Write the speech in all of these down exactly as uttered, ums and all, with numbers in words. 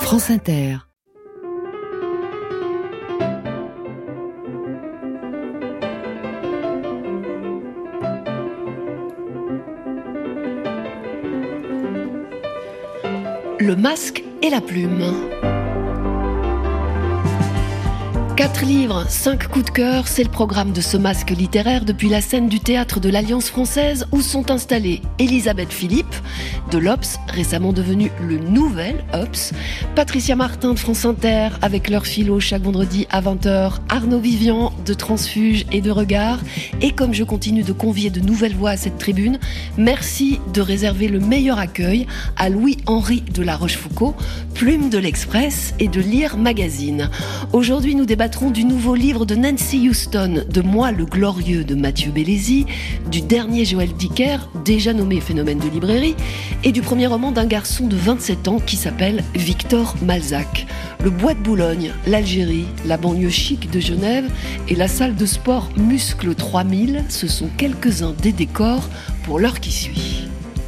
France Inter. Le masque et la plume. Quatre livres, cinq coups de cœur, c'est le programme de ce masque littéraire depuis la scène du théâtre de l'Alliance française où sont installés Elisabeth Philippe, de l'Obs, récemment devenu le nouvel Obs, Patricia Martin de France Inter avec leur philo chaque vendredi à vingt heures, Arnaud Vivian de Transfuge et de Regard, et comme je continue de convier de nouvelles voix à cette tribune, merci de réserver le meilleur accueil à Louis-Henri de La Rochefoucauld, plume de l'Express et de Lire Magazine. Aujourd'hui, nous débattons du nouveau livre de Nancy Houston, de Moi le Glorieux de Mathieu Bellesi, du dernier Joël Dicker, déjà nommé Phénomène de librairie, et du premier roman d'un garçon de vingt-sept ans qui s'appelle Victor Malzac. Le bois de Boulogne, l'Algérie, la banlieue chic de Genève et la salle de sport Muscle trois mille, ce sont quelques-uns des décors pour l'heure qui suit.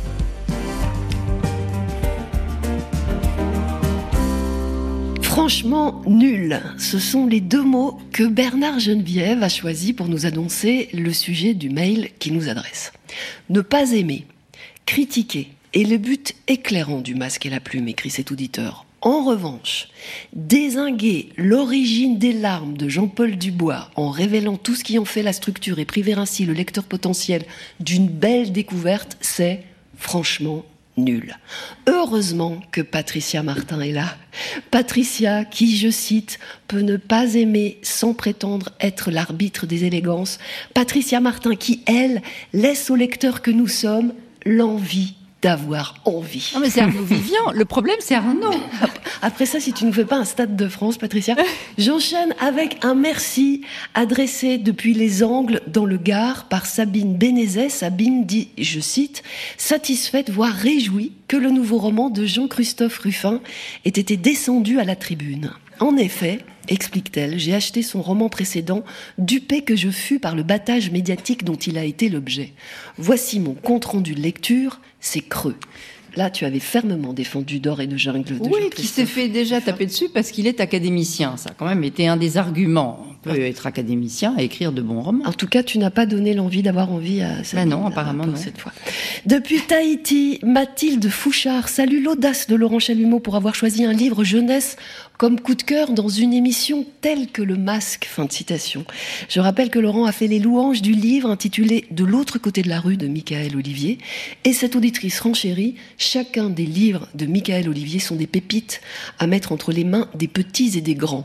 Franchement nul, ce sont les deux mots que Bernard Geneviève a choisis pour nous annoncer le sujet du mail qu'il nous adresse. Ne pas aimer, critiquer est le but éclairant du masque et la plume, écrit cet auditeur. En revanche, dézinguer l'origine des larmes de Jean-Paul Dubois en révélant tout ce qui en fait la structure et priver ainsi le lecteur potentiel d'une belle découverte, c'est franchement nul. Heureusement que Patricia Martin est là. Patricia, qui, je cite, peut ne pas aimer sans prétendre être l'arbitre des élégances. Patricia Martin qui, elle, laisse au lecteur que nous sommes l'envie d'avoir envie. Non mais c'est Arnaud Vivian. Le problème, c'est Arnaud. Après ça, si tu ne fais pas un Stade de France, Patricia, j'enchaîne avec un merci adressé depuis les Angles dans le Gard par Sabine Bénézet. Sabine dit, je cite, « Satisfaite, voire réjouie que le nouveau roman de Jean-Christophe Ruffin ait été descendu à la tribune. En effet, explique-t-elle, j'ai acheté son roman précédent, dupé que je fus par le battage médiatique dont il a été l'objet. Voici mon compte-rendu de lecture, c'est creux. » Là, tu avais fermement défendu D'or et de jungle de Oui, qui s'est fait déjà taper dessus parce qu'il est académicien. Ça a quand même été un des arguments. On peut être académicien et écrire de bons romans. En tout cas, tu n'as pas donné l'envie d'avoir envie à Sabine. Ben non, apparemment non. Cette fois. Depuis Tahiti, Mathilde Fouchard salue l'audace de Laurent Chalumeau pour avoir choisi un livre jeunesse comme coup de cœur dans une émission telle que Le Masque. Fin de citation. Je rappelle que Laurent a fait les louanges du livre intitulé De l'autre côté de la rue de Michaël Olivier. Et cette auditrice renchérit, chacun des livres de Michaël Olivier sont des pépites à mettre entre les mains des petits et des grands.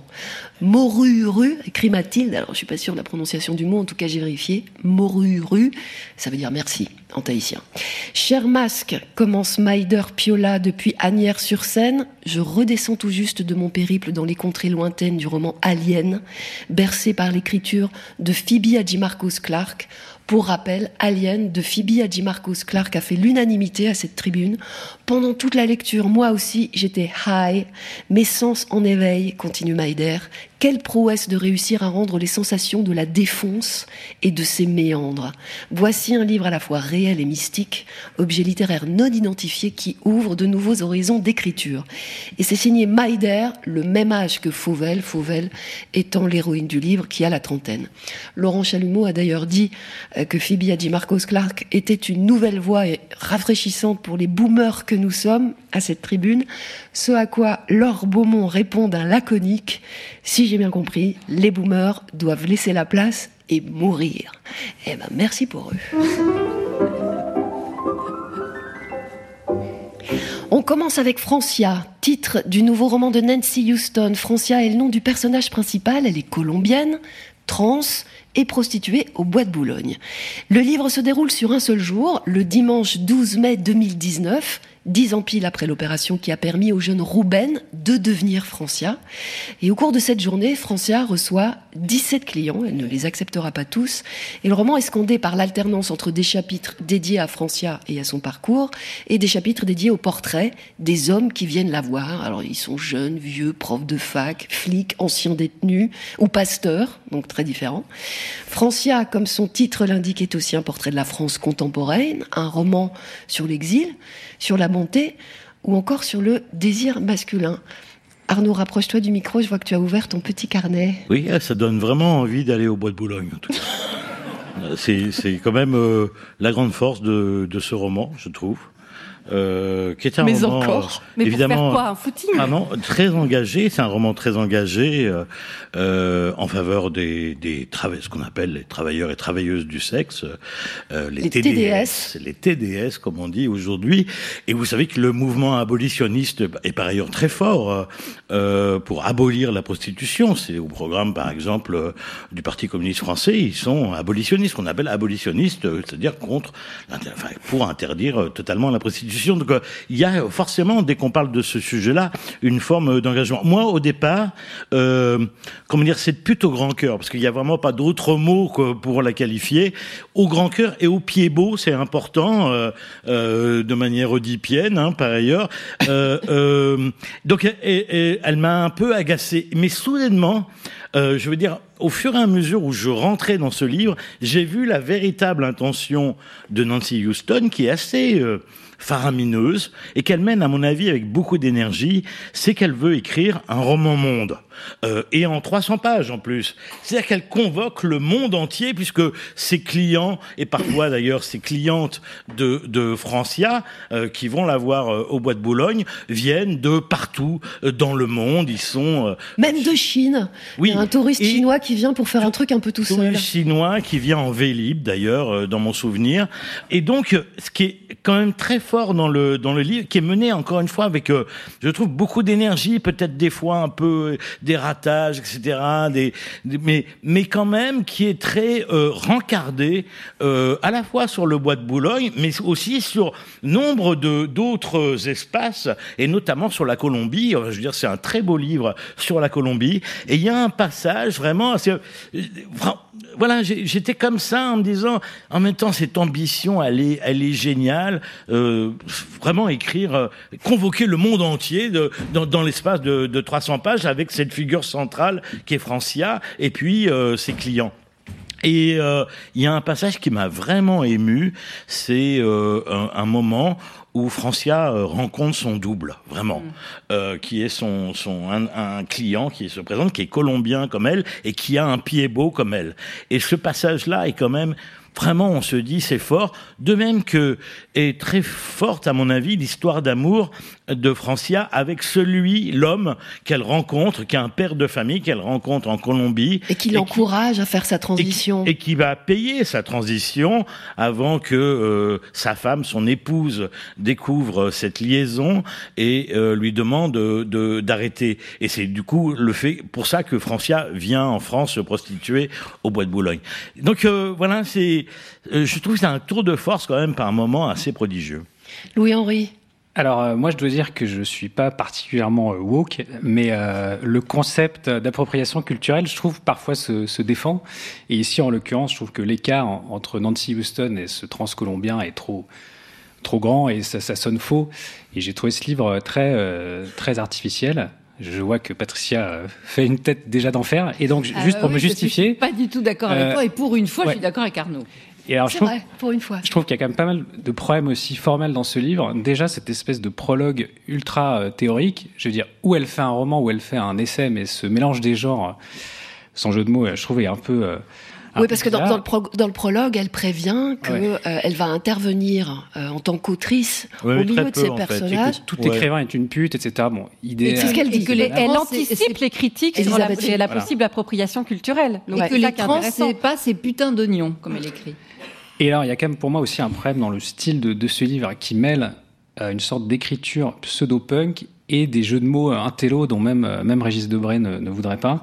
Moruru, écrit Mathilde, alors je suis pas sûre de la prononciation du mot, en tout cas j'ai vérifié. Moruru, ça veut dire merci en tahitien. Cher masque, commence Maïder Piola depuis Asnières-sur-Seine. Je redescends tout juste de mon périple dans les contrées lointaines du roman Alien, bercé par l'écriture de Phoebe Hadjimarkos Clarke. Pour rappel, Alien de Phoebe Hadjimarkos Clarke a fait l'unanimité à cette tribune. Pendant toute la lecture, moi aussi, j'étais high, mes sens en éveil, continue Maïder. Quelle prouesse de réussir à rendre les sensations de la défonce et de ses méandres. Voici un livre à la fois réel et mystique, objet littéraire non identifié qui ouvre de nouveaux horizons d'écriture. Et c'est signé Maïder, le même âge que Fauvel, Fauvel étant l'héroïne du livre qui a la trentaine. Laurent Chalumeau a d'ailleurs dit que Phoebe Hadjimarkos Clarke était une nouvelle voix rafraîchissante pour les boomers que nous sommes à cette tribune, ce à quoi Laure Beaumont répond d'un laconique « Si j'ai bien compris, les boomers doivent laisser la place et mourir. » Eh ben, merci pour eux. On commence avec Francia, titre du nouveau roman de Nancy Houston. Francia est le nom du personnage principal, elle est colombienne, trans et prostituée au bois de Boulogne. Le livre se déroule sur un seul jour, le dimanche douze mai deux mille dix-neuf, dix ans pile après l'opération qui a permis au jeune Rouben de devenir Francia. Et au cours de cette journée, Francia reçoit dix-sept clients, elle ne les acceptera pas tous, et le roman est scandé par l'alternance entre des chapitres dédiés à Francia et à son parcours, et des chapitres dédiés aux portraits des hommes qui viennent la voir. Alors ils sont jeunes, vieux, profs de fac, flics, anciens détenus, ou pasteurs, donc très différents. Francia, comme son titre l'indique, est aussi un portrait de la France contemporaine, un roman sur l'exil, sur la montée, ou encore sur le désir masculin. Arnaud, rapproche-toi du micro, je vois que tu as ouvert ton petit carnet. Oui, ça donne vraiment envie d'aller au Bois de Boulogne, en tout cas. c'est, c'est quand même euh, la grande force de, de ce roman, je trouve. Euh, qui est un mais roman, encore mais évidemment, pour faire quoi, un footing? Ah non, très engagé. C'est un roman très engagé euh, euh, en faveur des, des trava- ce qu'on appelle les travailleurs et travailleuses du sexe, euh, les, les T D S, T D S, les T D S comme on dit aujourd'hui. Et vous savez que le mouvement abolitionniste est par ailleurs très fort euh, pour abolir la prostitution. C'est au programme, par exemple, euh, du Parti communiste français. Ils sont abolitionnistes, qu'on appelle abolitionnistes, c'est-à-dire contre, enfin, pour interdire euh, totalement la prostitution. Donc, euh, il y a forcément, dès qu'on parle de ce sujet-là, une forme d'engagement. Moi, au départ, euh, comment dire, c'est plutôt grand cœur, parce qu'il n'y a vraiment pas d'autre mot que pour la qualifier. Au grand cœur et au pied beau, c'est important, euh, euh, de manière oedipienne, hein, par ailleurs. Euh, euh, donc, et, et, elle m'a un peu agacé. Mais soudainement, euh, je veux dire, au fur et à mesure où je rentrais dans ce livre, j'ai vu la véritable intention de Nancy Houston, qui est assez euh, faramineuse et qu'elle mène, à mon avis, avec beaucoup d'énergie. C'est qu'elle veut écrire un roman-monde. Euh, et en trois cents pages en plus. C'est-à-dire qu'elle convoque le monde entier, puisque ses clients, et parfois d'ailleurs ses clientes de, de Francia, euh, qui vont la voir euh, au Bois de Boulogne, viennent de partout euh, dans le monde. Ils sont... Euh, même de Chine. Oui. Il y a un touriste et chinois qui vient pour faire un truc un peu tout seul. Touriste chinois qui vient en Vélib, d'ailleurs, euh, dans mon souvenir. Et donc, ce qui est quand même très fort dans le, dans le livre, qui est mené, encore une fois, avec, euh, je trouve, beaucoup d'énergie, peut-être des fois un peu... des ratages, et cetera. Des, des, mais, mais quand même qui est très euh, rencardé, euh, à la fois sur le Bois de Boulogne, mais aussi sur nombre de d'autres espaces, et notamment sur la Colombie. Je veux dire, c'est un très beau livre sur la Colombie. Et il y a un passage vraiment, c'est, voilà, j'étais comme ça en me disant, en même temps, cette ambition, elle est, elle est géniale. Euh, vraiment écrire, euh, convoquer le monde entier de, dans, dans l'espace de, de trois cents pages avec cette figure centrale qui est Francia et puis euh, ses clients. Et il euh, y a un passage qui m'a vraiment ému, c'est euh, un, un moment où Francia euh, rencontre son double, vraiment, mmh. euh, qui est son, son un, un client qui se présente, qui est colombien comme elle et qui a un pied beau comme elle. Et ce passage-là est quand même... Vraiment, on se dit, c'est fort. De même que est très forte, à mon avis, l'histoire d'amour de Francia avec celui, l'homme qu'elle rencontre, qui est un père de famille qu'elle rencontre en Colombie. Et qui l'encourage qui, à faire sa transition. Et qui, et qui va payer sa transition avant que euh, sa femme, son épouse, découvre cette liaison et euh, lui demande de, de, d'arrêter. Et c'est du coup le fait, pour ça que Francia vient en France se prostituer au Bois de Boulogne. Donc euh, voilà, c'est... Je trouve que c'est un tour de force quand même par un moment assez prodigieux. Louis-Henri. Alors euh, moi je dois dire que je suis pas particulièrement euh, woke, mais euh, le concept d'appropriation culturelle, je trouve parfois se, se défend. Et ici en l'occurrence, je trouve que l'écart en, entre Nancy Houston et ce transcolombien est trop trop grand et ça, ça sonne faux. Et j'ai trouvé ce livre très euh, très artificiel. Je vois que Patricia fait une tête déjà d'enfer. Et donc, ah juste bah pour oui, me justifier... Je suis pas du tout d'accord avec euh, toi. Et pour une fois, ouais. je suis d'accord avec Arnaud. Et alors, c'est je trouve, vrai, pour une fois. Je trouve qu'il y a quand même pas mal de problèmes aussi formels dans ce livre. Déjà, cette espèce de prologue ultra euh, théorique. Je veux dire, où elle fait un roman, où elle fait un essai, mais ce mélange des genres, sans jeu de mots, je trouve est un peu... Euh, Oui, parce que dans, dans, le pro, dans le prologue, elle prévient qu'elle ouais. euh, va intervenir euh, en tant qu'autrice oui, au milieu de peu, ses personnages. Fait. Tout ouais. écrivain est une pute, et cetera. Bon, idée. C'est ce qu'elle dit. Et que les, elle anticipe c'est, les critiques sur la, la, la possible voilà. appropriation culturelle. Donc, et que les trans, c'est pas ces putains d'oignons, comme elle écrit. Et alors, il y a quand même pour moi aussi un problème dans le style de, de ce livre qui mêle euh, une sorte d'écriture pseudo-punk et des jeux de mots intello dont même, même Régis Debray ne, ne voudrait pas.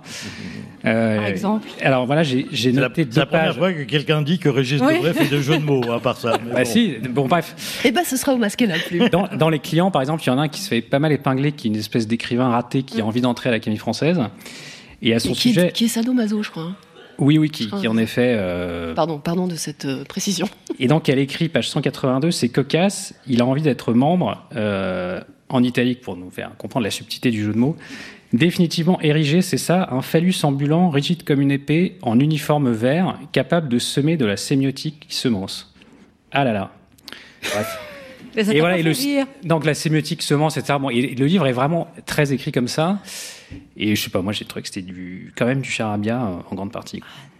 Euh, Par exemple. Alors voilà, j'ai, j'ai noté c'est deux la, c'est pages. la première fois que quelqu'un dit que Régis oui. Debray fait des jeux de mots, à part ça. Bah bon. si, bon bref. Eh ben, ce sera au masqué là plus. Dans, dans les clients, par exemple, il y en a un qui se fait pas mal épingler, qui est une espèce d'écrivain raté qui mmh. a envie d'entrer à l'Académie française. Et à son et qui sujet. Est, qui est sadomaso, je crois. Hein. Oui, oui, qui, qui en effet... Euh... Pardon, pardon de cette euh, précision. Et donc, elle écrit, page cent quatre-vingt-deux, c'est cocasse, il a envie d'être membre, euh, en italique pour nous faire comprendre la subtilité du jeu de mots. Définitivement érigé, c'est ça, un phallus ambulant, rigide comme une épée, en uniforme vert, capable de semer de la sémiotique qui semence. Ah là là. Bref. Et voilà, et le, donc la sémiotique, semence, et cetera. Bon, et le livre est vraiment très écrit comme ça. Et je sais pas, moi j'ai trouvé que c'était du, quand même du charabia en grande partie.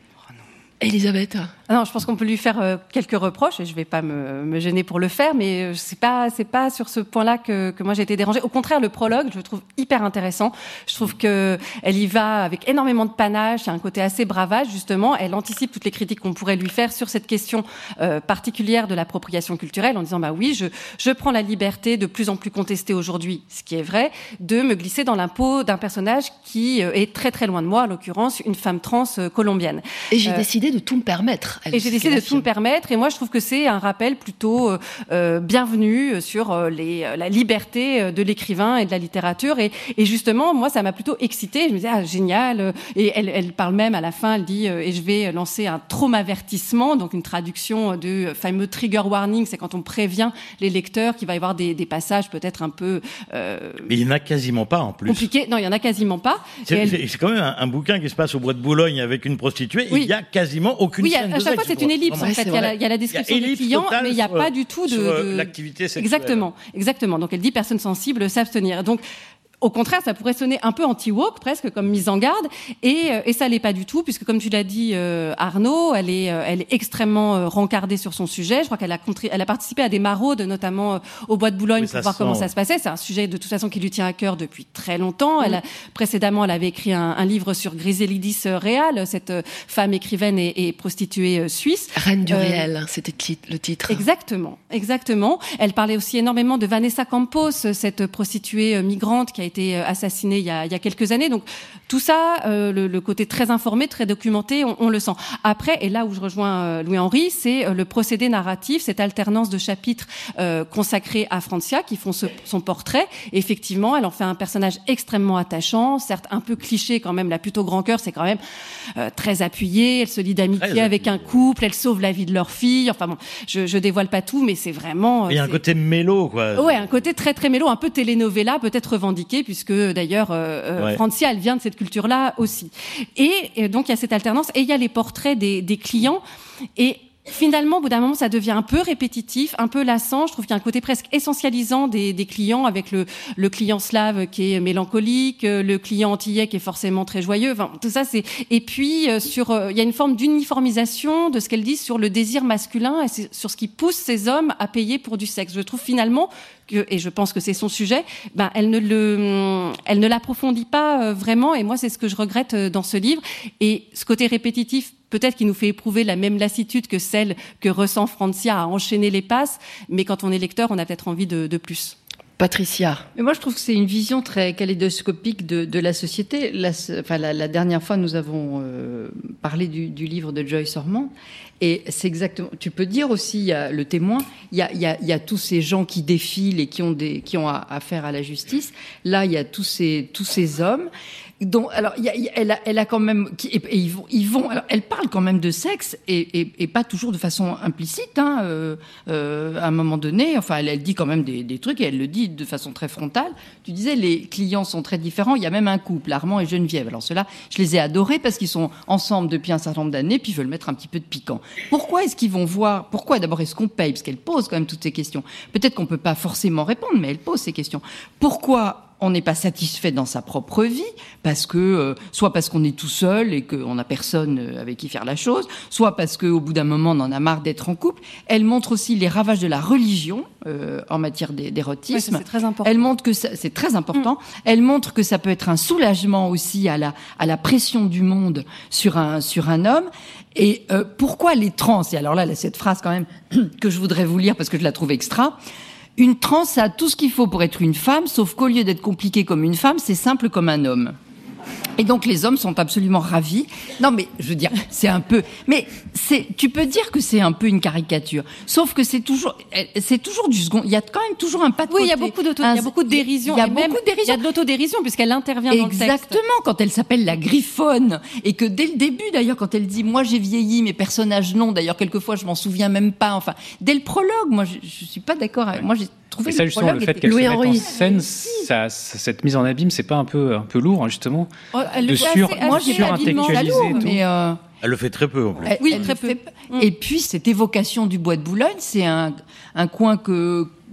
Elisabeth. Ah non, je pense qu'on peut lui faire euh, quelques reproches et je vais pas me, me gêner pour le faire, mais euh, c'est pas c'est pas sur ce point-là que, que moi j'ai été dérangée. Au contraire, le prologue, je le trouve hyper intéressant. Je trouve que elle y va avec énormément de panache. Il y a un côté assez bravage justement. Elle anticipe toutes les critiques qu'on pourrait lui faire sur cette question euh, particulière de l'appropriation culturelle, en disant bah oui, je je prends la liberté de plus en plus contestée aujourd'hui, ce qui est vrai, de me glisser dans l'impôt d'un personnage qui euh, est très très loin de moi, en l'occurrence une femme trans euh, colombienne. Et j'ai euh, décidé de tout me permettre. Et j'ai décidé de tout me permettre. Et moi, je trouve que c'est un rappel plutôt euh, bienvenu sur euh, les, la liberté de l'écrivain et de la littérature. Et, et justement, moi, ça m'a plutôt excitée. Je me disais, ah, génial. Et elle, elle parle même à la fin, elle dit, euh, et je vais lancer un traumavertissement, donc une traduction du fameux trigger warning. C'est quand on prévient les lecteurs qu'il va y avoir des, des passages peut-être un peu... Euh, Mais il n'y en a quasiment pas, en plus. Compliqués. Non, il n'y en a quasiment pas. C'est, elle... c'est, c'est quand même un, un bouquin qui se passe au Bois de Boulogne avec une prostituée. Oui. Il y a quasiment aucune oui, scène de sexe. Oui, à chaque fois, c'est une ellipse, en fait. Il y, a la, il y a la description des clients, mais il n'y a pas du tout de... de... l'activité sexuelle. Exactement, exactement. Donc, elle dit personne sensible s'abstenir. Donc, au contraire, ça pourrait sonner un peu anti-woke, presque, comme mise en garde, et, et ça l'est pas du tout, puisque comme tu l'as dit, euh, Arnaud, elle est, euh, elle est extrêmement euh, rencardée sur son sujet. Je crois qu'elle a, contri- elle a participé à des maraudes, notamment euh, au Bois de Boulogne, oui, pour voir sent... comment ça se passait. C'est un sujet, de toute façon, qui lui tient à cœur depuis très longtemps. Mmh. Elle a, précédemment, elle avait écrit un, un livre sur Griselidis Réal, cette euh, femme écrivaine et, et prostituée euh, suisse. Reine du euh, réel, c'était le titre. Exactement, exactement. Elle parlait aussi énormément de Vanessa Campos, cette prostituée euh, migrante qui a été assassinée il y a, il y a quelques années. Donc tout ça, euh, le, le côté très informé, très documenté, on, on le sent. Après, et là où je rejoins euh, Louis-Henri, c'est euh, le procédé narratif, cette alternance de chapitres euh, consacrés à Francia qui font ce, son portrait. Et effectivement, elle en fait un personnage extrêmement attachant, certes un peu cliché quand même, la plutôt grand cœur, c'est quand même euh, très appuyé. Elle se lie d'amitié avec un couple, elle sauve la vie de leur fille. Enfin bon, je, je dévoile pas tout, mais c'est vraiment... Il y a un côté mélo, quoi. Ouais, un côté très très mélo, un peu telenovela, peut-être revendiqué, puisque d'ailleurs euh, ouais. Francia, elle vient de cette culture-là aussi. Et, et donc il y a cette alternance, et il y a les portraits des, des clients, et finalement, au bout d'un moment, ça devient un peu répétitif, un peu lassant. Je trouve qu'il y a un côté presque essentialisant des, des clients, avec le, le client slave qui est mélancolique, le client antillais qui est forcément très joyeux. Enfin, tout ça, c'est. Et puis euh, sur, euh, il y a une forme d'uniformisation de ce qu'elle dit sur le désir masculin et c'est sur ce qui pousse ces hommes à payer pour du sexe. Je trouve finalement que, et je pense que c'est son sujet, ben elle ne le, elle ne l'approfondit pas euh, vraiment. Et moi, c'est ce que je regrette euh, dans ce livre. Et ce côté répétitif, peut-être qu'il nous fait éprouver la même lassitude que celle que ressent Francia à enchaîner les passes, mais quand on est lecteur, on a peut-être envie de, de plus. Patricia. Mais moi, je trouve que c'est une vision très kaléidoscopique de, de la société. La, enfin, la, la dernière fois, nous avons euh, parlé du, du livre de Joyce Ormond. Et c'est exactement. Tu peux dire aussi, il y a le témoin, il y a, il y a, il y a tous ces gens qui défilent et qui ont des, qui ont affaire à la justice. Là, il y a tous ces, tous ces hommes. Donc, alors, il y a, elle, a, elle a quand même, et, et ils vont, ils vont. Alors, elle parle quand même de sexe et, et, et pas toujours de façon implicite. Hein, euh, euh, à un moment donné, enfin, elle, elle dit quand même des, des trucs et elle le dit de façon très frontale. Tu disais, les clients sont très différents. Il y a même un couple, Armand et Geneviève. Alors, ceux-là, je les ai adorés parce qu'ils sont ensemble depuis un certain nombre d'années, puis ils veulent mettre un petit peu de piquant. Pourquoi est-ce qu'ils vont voir ? Pourquoi d'abord est-ce qu'on paye ? Parce qu'elle pose quand même toutes ces questions. Peut-être qu'on peut pas forcément répondre, mais elle pose ces questions. Pourquoi on n'est pas satisfait dans sa propre vie, parce que euh, soit parce qu'on est tout seul et qu'on n'a personne avec qui faire la chose, soit parce qu'au bout d'un moment on en a marre d'être en couple. Elle montre aussi les ravages de la religion euh, en matière d'érotisme. Ouais, ça, c'est très important. Elle montre que ça, c'est très important. Mmh. Elle montre que ça peut être un soulagement aussi à la à la pression du monde sur un sur un homme. Et euh, pourquoi les trans ? Et alors là, là, cette phrase quand même que je voudrais vous lire parce que je la trouve extra. Une trans a tout ce qu'il faut pour être une femme, sauf qu'au lieu d'être compliqué comme une femme, c'est simple comme un homme. Et donc les hommes sont absolument ravis. Non mais je veux dire, c'est un peu, mais c'est, tu peux dire que c'est un peu une caricature. Sauf que c'est toujours, c'est toujours du second. Il y a quand même toujours un pas de côté. Oui, il y a beaucoup d'auto, il y a beaucoup de dérision. Il y a et beaucoup même, de dérision. Il y a de l'autodérision puisqu'elle intervient dans le texte. Exactement. Quand elle s'appelle la griffonne et que dès le début d'ailleurs, quand elle dit moi j'ai vieilli, mes personnages non. D'ailleurs quelquefois je m'en souviens même pas. Enfin, dès le prologue, moi je, je suis pas d'accord. Avec, moi j'ai Et ça, justement, le fait qu'elle se mette en scène, ça, cette mise en abîme, c'est pas un peu, un peu lourd, hein, justement, oh, de sur, assez, moi, surintellectualiser et tout. Mais euh, elle le fait très peu, en plus. Elle, oui, elle très peu. Fait... Et puis, cette évocation du Bois de Boulogne, c'est un, un coin que,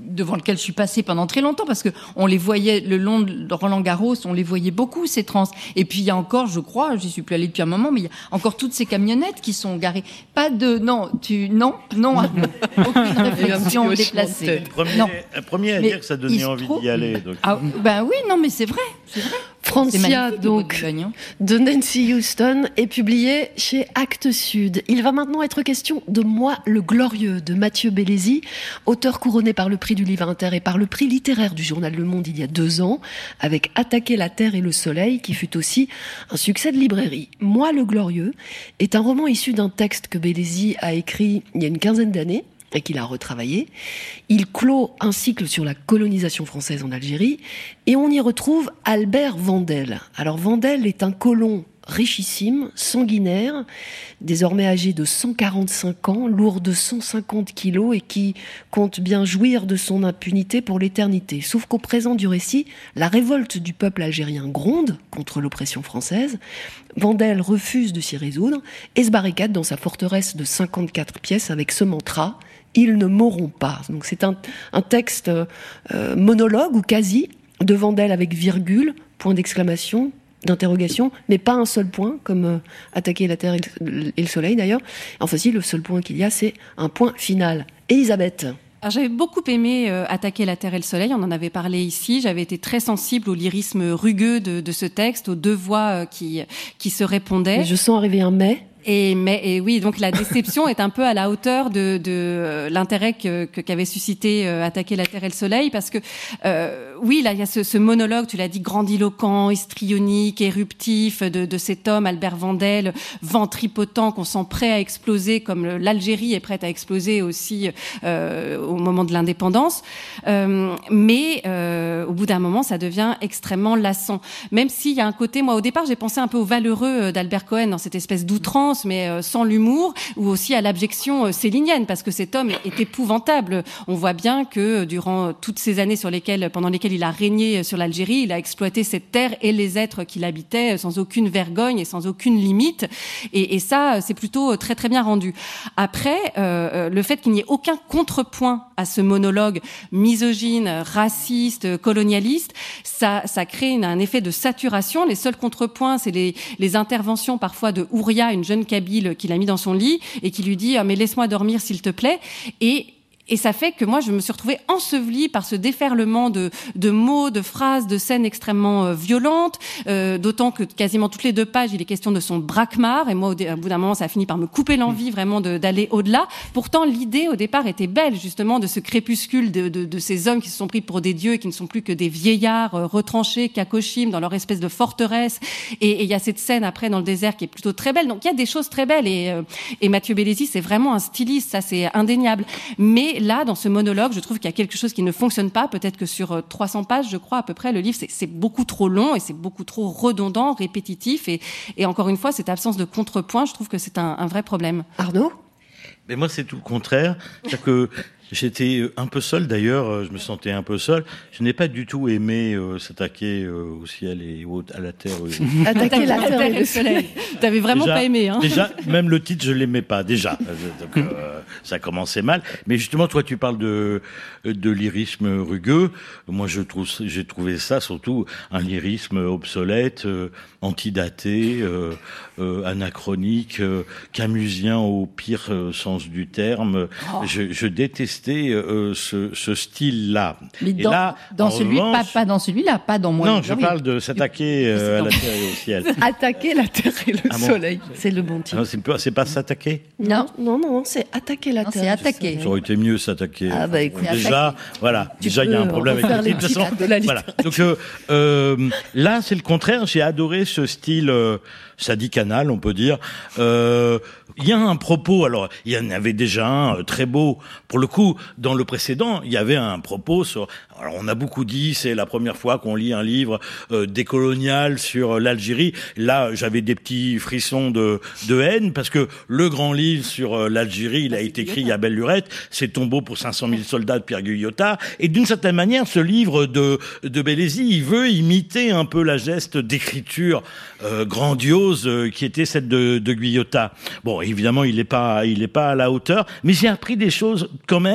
devant lequel je suis passée pendant très longtemps, parce que on les voyait le long de Roland Garros, on les voyait beaucoup, ces trans. Et puis il y a encore, je crois, j'y suis plus allée depuis un moment, mais il y a encore toutes ces camionnettes qui sont garées. Pas de, non, tu, non, non, aucune réflexion déplacée. Premier, non. premier à mais dire que ça donnait envie trouve... d'y aller. Donc. Ah, ben oui, non, mais c'est vrai, c'est vrai. Francia, donc, de Nancy Houston, est publié chez Actes Sud. Il va maintenant être question de Moi le Glorieux, de Mathieu Bellesi, auteur couronné par le prix du Livre Inter et par le prix littéraire du journal Le Monde il y a deux ans, avec Attaquer la Terre et le Soleil, qui fut aussi un succès de librairie. Moi le Glorieux est un roman issu d'un texte que Bellesi a écrit il y a une quinzaine d'années, et qu'il a retravaillé. Il clôt un cycle sur la colonisation française en Algérie, et on y retrouve Albert Vandel. Alors Vandel est un colon richissime, sanguinaire, désormais âgé de cent quarante-cinq ans, lourd de cent cinquante kilos et qui compte bien jouir de son impunité pour l'éternité. Sauf qu'au présent du récit, la révolte du peuple algérien gronde contre l'oppression française. Vandel refuse de s'y résoudre et se barricade dans sa forteresse de cinquante-quatre pièces avec ce mantra « Ils ne mourront pas ». Donc c'est un, un texte euh, monologue ou quasi de Vandel avec virgule, point d'exclamation, d'interrogation, mais pas un seul point, comme euh, Attaquer la Terre et le, et le Soleil d'ailleurs. Enfin si, le seul point qu'il y a, c'est un point final. Elisabeth. Alors, j'avais beaucoup aimé euh, Attaquer la Terre et le Soleil, on en avait parlé ici, j'avais été très sensible au lyrisme rugueux de, de ce texte, aux deux voix euh, qui, qui se répondaient. Mais je sens arriver un mais. Et mais et oui, donc la déception est un peu à la hauteur de, de euh, l'intérêt que, que qu'avait suscité euh, Attaquer la Terre et le Soleil, parce que euh, oui, là il y a ce, ce monologue, tu l'as dit, grandiloquent, histrionique, éruptif de, de cet homme Albert Vandel, ventripotent, qu'on sent prêt à exploser, comme le, l'Algérie est prête à exploser aussi euh, au moment de l'indépendance. Euh, mais euh, au bout d'un moment, ça devient extrêmement lassant. Même s'il y a un côté, moi au départ, j'ai pensé un peu au Valeureux d'Albert Cohen dans cette espèce d'outrance, mais euh, sans l'humour, ou aussi à l'abjection euh, célinienne, parce que cet homme est, est épouvantable. On voit bien que durant toutes ces années sur lesquelles, pendant lesquelles il a régné sur l'Algérie, il a exploité cette terre et les êtres qui l'habitaient sans aucune vergogne et sans aucune limite. Et, et ça, c'est plutôt très très bien rendu. Après, euh, le fait qu'il n'y ait aucun contrepoint à ce monologue misogyne, raciste, colonialiste, ça, ça crée une, un effet de saturation. Les seuls contrepoints, c'est les, les interventions parfois de Ouria, une jeune Kabyle qu'il a mis dans son lit et qui lui dit ah, « mais laisse-moi dormir s'il te plaît ». Et Et ça fait que moi, je me suis retrouvée ensevelie par ce déferlement de, de mots, de phrases, de scènes extrêmement euh, violentes, euh, d'autant que quasiment toutes les deux pages, il est question de son braquemar. Et moi, au, au bout d'un moment, ça a fini par me couper l'envie vraiment de, d'aller au-delà. Pourtant, l'idée, au départ, était belle, justement, de ce crépuscule de, de, de ces hommes qui se sont pris pour des dieux et qui ne sont plus que des vieillards euh, retranchés, kakoshim, dans leur espèce de forteresse. Et il y a cette scène, après, dans le désert, qui est plutôt très belle. Donc, il y a des choses très belles. Et, euh, et Mathieu Bellesi, c'est vraiment un styliste, ça, c'est indéniable. Mais là, dans ce monologue, je trouve qu'il y a quelque chose qui ne fonctionne pas. Peut-être que sur trois cents pages, je crois, à peu près, le livre, c'est, c'est beaucoup trop long et c'est beaucoup trop redondant, répétitif. Et, et encore une fois, cette absence de contrepoint, je trouve que c'est un, un vrai problème. Arnaud ? Mais moi, c'est tout le contraire. C'est-à-dire que j'étais un peu seul, d'ailleurs, je me sentais un peu seul. Je n'ai pas du tout aimé euh, s'attaquer euh, au ciel et au, à la terre. Euh. Attaquer la terre et le soleil. T'avais vraiment déjà, pas aimé, hein. Déjà, même le titre, je l'aimais pas, déjà. Donc, euh, ça commençait mal. Mais justement, toi, tu parles de, de lyrisme rugueux. Moi, je trouve, j'ai trouvé ça surtout un lyrisme obsolète, euh, antidaté, euh, euh, anachronique, euh, camusien au pire euh, sens du terme. Oh. Je, je détestais Euh, ce, ce style-là. Mais et dans, là, dans celui, revanche, pas, pas dans celui-là, pas dans moi. Non, je parle de s'attaquer euh, à la terre et au ciel. Attaquer la terre et le ah bon soleil, c'est le bon titre. Non, c'est pas, c'est pas s'attaquer. Non, non, non, non, c'est attaquer la non, terre. C'est attaquer. Ça aurait été mieux s'attaquer. Ah bah écoute, déjà, voilà, tu déjà il y a un problème avec les le titre. titres de la Voilà. Donc euh, euh, là, c'est le contraire. J'ai adoré ce style. Euh, sadique-anal, on peut dire. Euh, il y a un propos, alors il y en avait déjà un euh, très beau. Pour le coup, dans le précédent, il y avait un propos sur... Alors on a beaucoup dit, c'est la première fois qu'on lit un livre euh, décolonial sur euh, l'Algérie. Là, j'avais des petits frissons de, de haine, parce que le grand livre sur euh, l'Algérie, il a été écrit à belle lurette, c'est Tombeau pour cinq cent mille soldats de Pierre Guyotat. Et d'une certaine manière, ce livre de, de Bellesi, il veut imiter un peu la geste d'écriture euh, grandiose euh, qui était celle de, de Guyotat. Bon, évidemment, il n'est pas, il est pas à la hauteur, mais j'ai appris des choses quand même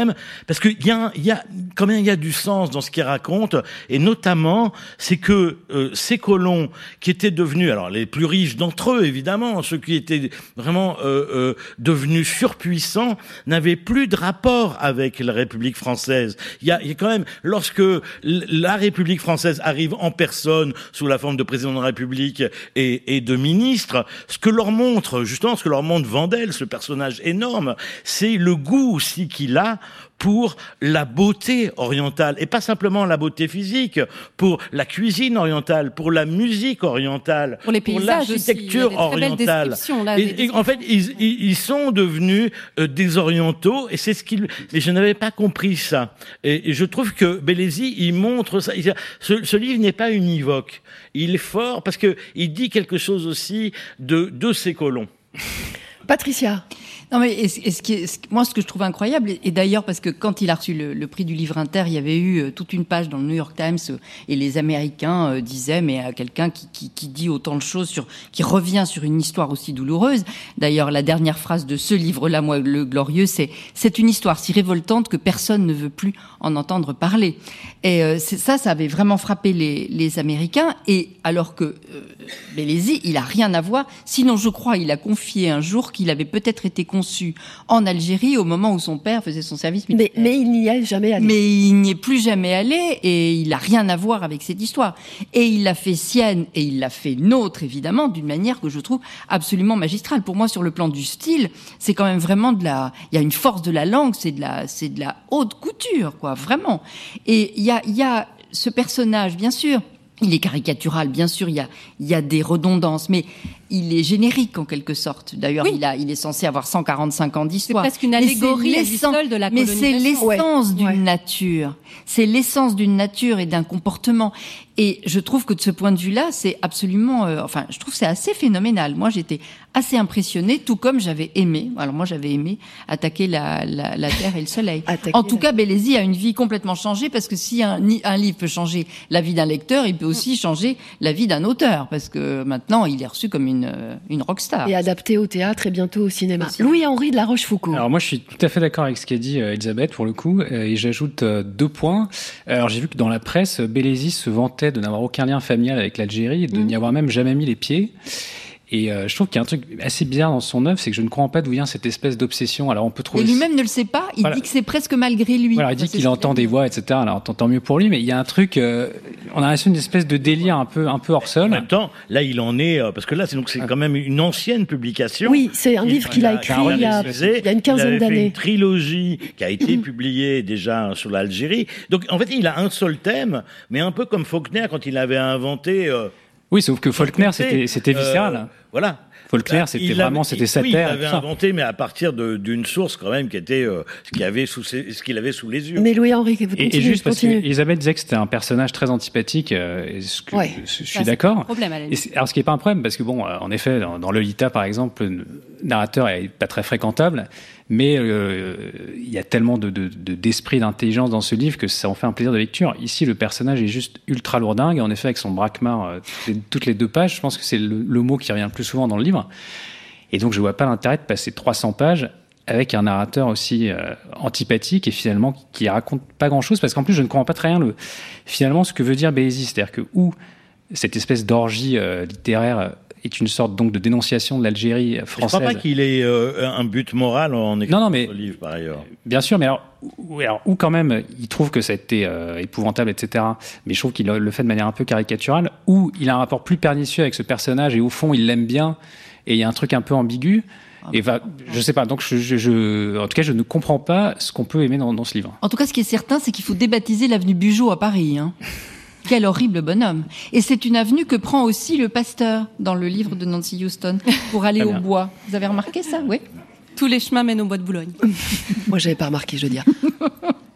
même, parce qu'il y a, il y a, quand même, il y a du sens dans ce qu'il raconte, et notamment, c'est que euh, ces colons qui étaient devenus, alors les plus riches d'entre eux, évidemment, ceux qui étaient vraiment euh, euh, devenus surpuissants, n'avaient plus de rapport avec la République française. Il y a, il y a quand même, lorsque la République française arrive en personne, sous la forme de président de la République et, et de ministre, ce que leur montre, justement, ce que leur montre Vandel, ce personnage énorme, c'est le goût aussi qu'il a pour la beauté orientale, et pas simplement la beauté physique, pour la cuisine orientale, pour la musique orientale, pour, les pour l'architecture aussi. orientale. Là, et, et en fait, ils, ils, ils sont devenus euh, des orientaux, et c'est ce qu'ils. Et je n'avais pas compris ça. Et, et je trouve que Bellesi, il montre ça. Il, ce, ce livre n'est pas univoque. Il est fort parce que il dit quelque chose aussi de de ces colons. Patricia. Non mais et, et ce qui est, ce, moi ce que je trouve incroyable, et, et d'ailleurs parce que quand il a reçu le, le prix du livre inter, il y avait eu euh, toute une page dans le New York Times euh, et les Américains euh, disaient mais à quelqu'un qui, qui, qui dit autant de choses sur, qui revient sur une histoire aussi douloureuse. D'ailleurs la dernière phrase de ce livre-là, moi le glorieux, c'est c'est une histoire si révoltante que personne ne veut plus en entendre parler. Et euh, c'est, ça, ça avait vraiment frappé les, les Américains. Et alors que euh, Bellesi, il a rien à voir. Sinon, je crois, il a confié un jour qu'il avait peut-être été conçu en Algérie au moment où son père faisait son service militaire. Mais, mais il n'y est jamais allé. Mais il n'y est plus jamais allé et il n'a rien à voir avec cette histoire. Et il l'a fait sienne et il l'a fait nôtre, évidemment, d'une manière que je trouve absolument magistrale. Pour moi, sur le plan du style, c'est quand même vraiment de la... Il y a une force de la langue, c'est de la, c'est de la haute couture, quoi, vraiment. Et il y a, il y a ce personnage, bien sûr, il est caricatural, bien sûr, il y a, il y a des redondances, mais il est générique en quelque sorte. D'ailleurs, oui. il, a, il est censé avoir cent quarante-cinq ans d'histoire. C'est presque une allégorie à lui seul de la mais colonisation. Mais c'est l'essence ouais. d'une ouais. nature. C'est l'essence d'une nature et d'un comportement. Et je trouve que de ce point de vue-là, c'est absolument... Euh, enfin, je trouve que c'est assez phénoménal. Moi, j'étais assez impressionnée, tout comme j'avais aimé... Alors moi, j'avais aimé attaquer la, la, la Terre et le Soleil. Attaquer en tout la... cas, Bellesi a une vie complètement changée, parce que si un, un livre peut changer la vie d'un lecteur, il peut aussi changer la vie d'un auteur, parce que maintenant, il est reçu comme une, une rockstar. Et adapté au théâtre et bientôt au cinéma. Aussi. Louis-Henri de La Rochefoucauld. Alors moi, je suis tout à fait d'accord avec ce qu'a dit euh, Elisabeth, pour le coup, euh, et j'ajoute euh, deux points. Alors j'ai vu que dans la presse, Bellesi se vantait de n'avoir aucun lien familial avec l'Algérie et de mmh. n'y avoir même jamais mis les pieds. Et euh, je trouve qu'il y a un truc assez bizarre dans son œuvre, c'est que je ne comprends pas d'où vient cette espèce d'obsession. Alors on peut trouver. Et lui-même ne le sait pas. Il voilà. dit que c'est presque malgré lui. Voilà, il dit qu'il entend des voix, et cetera. Alors tant mieux pour lui, mais il y a un truc. Euh, on a l'impression d'une espèce de délire un peu, un peu hors sol. En même temps, là, il en est euh, parce que là, c'est donc c'est quand même une ancienne publication. Oui, c'est un livre qu'il a écrit il y a, il y a une quinzaine d'années. Il a fait une trilogie qui a été publiée déjà sur l'Algérie. Donc en fait, il a un seul thème, mais un peu comme Faulkner quand il avait inventé. Euh, oui, sauf que Faulkner, c'était, c'était viscéral. Euh, voilà. Faulkner, bah, c'était vraiment, c'était sa oui, terre. Il l'avait inventé, mais à partir de, d'une source quand même qui était euh, ce qu'il avait sous ses, ce qu'il avait sous les yeux. Mais Louis-Henri, vous continuez, et, et juste parce continue. que Elisabeth disait que c'était un personnage très antipathique, euh, et ce que, ouais. je, je suis bah, d'accord. C'est un problème, à la et alors, ce qui n'est pas un problème, parce que bon, en effet, dans, dans Lolita, par exemple, le narrateur est pas très fréquentable, mais euh, il y a tellement de, de, de, d'esprit, d'intelligence dans ce livre que ça en fait un plaisir de lecture. Ici, le personnage est juste ultra lourdingue, et en effet, avec son braquemar euh, toutes, les, toutes les deux pages, je pense que c'est le, le mot qui revient le plus souvent dans le livre. Et donc, je vois pas l'intérêt de passer trois cents pages avec un narrateur aussi euh, antipathique et finalement qui, qui raconte pas grand-chose, parce qu'en plus, je ne comprends pas très bien le, finalement ce que veut dire Bellesi. C'est-à-dire que où cette espèce d'orgie euh, littéraire est une sorte donc de dénonciation de l'Algérie française. Je ne crois pas qu'il ait euh, un but moral en écrivant non, non, mais, ce livre, par ailleurs. Bien sûr, mais alors, où, alors, où quand même, il trouve que ça a été euh, épouvantable, et cetera. Mais je trouve qu'il le fait de manière un peu caricaturale, où il a un rapport plus pernicieux avec ce personnage et au fond, il l'aime bien. Et il y a un truc un peu ambigu. Et va, je sais pas. Donc, je, je, je, en tout cas, je ne comprends pas ce qu'on peut aimer dans, dans ce livre. En tout cas, ce qui est certain, c'est qu'il faut débaptiser l'avenue Bugeaud à Paris. Hein. Quel horrible bonhomme. Et c'est une avenue que prend aussi le pasteur dans le livre de Nancy Houston pour aller au bois. Vous avez remarqué ça? Oui. Tous les chemins mènent au bois de Boulogne. Moi, j'avais pas remarqué, je veux dire.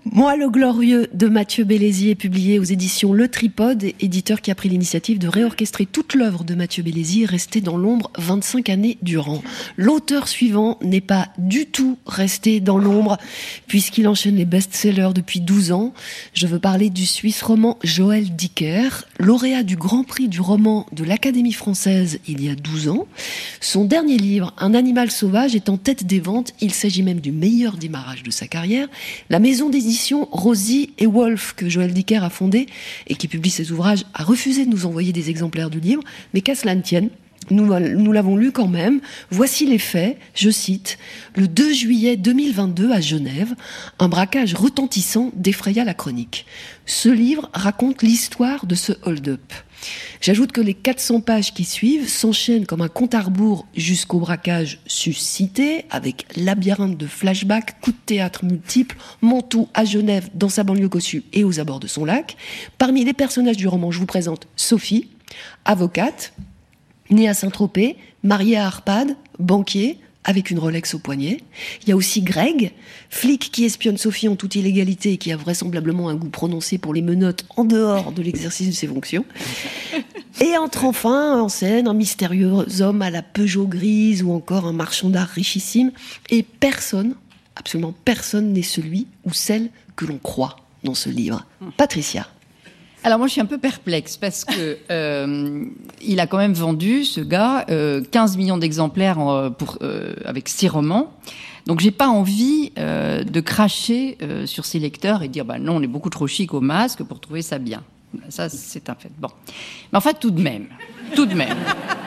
Moi, le glorieux de Mathieu Bellesi est publié aux éditions Le Tripode, éditeur qui a pris l'initiative de réorchestrer toute l'œuvre de Mathieu Bellesi, resté dans l'ombre vingt-cinq années durant. L'auteur suivant n'est pas du tout resté dans l'ombre, puisqu'il enchaîne les best-sellers depuis douze ans. Je veux parler du Suisse roman Joël Dicker, lauréat du Grand Prix du roman de l'Académie française il y a douze ans. Son dernier livre, Un animal sauvage, est en tête des ventes. Il s'agit même du meilleur démarrage de sa carrière. La maison d'édition Rosie et Wolf, que Joël Dicker a fondée et qui publie ses ouvrages, a refusé de nous envoyer des exemplaires du livre, mais qu'à cela ne tienne, nous, nous l'avons lu quand même. Voici les faits, je cite: le deux juillet deux mille vingt-deux à Genève, un braquage retentissant défraya la chronique. Ce livre raconte l'histoire de ce hold-up. J'ajoute que les quatre cents pages qui suivent s'enchaînent comme un compte à rebours jusqu'au braquage suscité, avec labyrinthe de flashbacks, coups de théâtre multiples, Mantoue à Genève, dans sa banlieue cossue et aux abords de son lac. Parmi les personnages du roman, je vous présente Sophie, avocate, née à Saint-Tropez, mariée à Arpad, banquier, avec une Rolex au poignet. Il y a aussi Greg, flic qui espionne Sophie en toute illégalité et qui a vraisemblablement un goût prononcé pour les menottes en dehors de l'exercice de ses fonctions. Et entre enfin en scène un mystérieux homme à la Peugeot grise ou encore un marchand d'art richissime. Et personne, absolument personne n'est celui ou celle que l'on croit dans ce livre. Patricia. Alors moi je suis un peu perplexe parce que euh, il a quand même vendu, ce gars, euh, quinze millions d'exemplaires euh, pour, euh, avec six romans. Donc j'ai pas envie euh, de cracher euh, sur ses lecteurs et dire bah non, on est beaucoup trop chic au masque pour trouver ça bien. Ça c'est un fait. Bon, mais enfin tout de même, tout de même,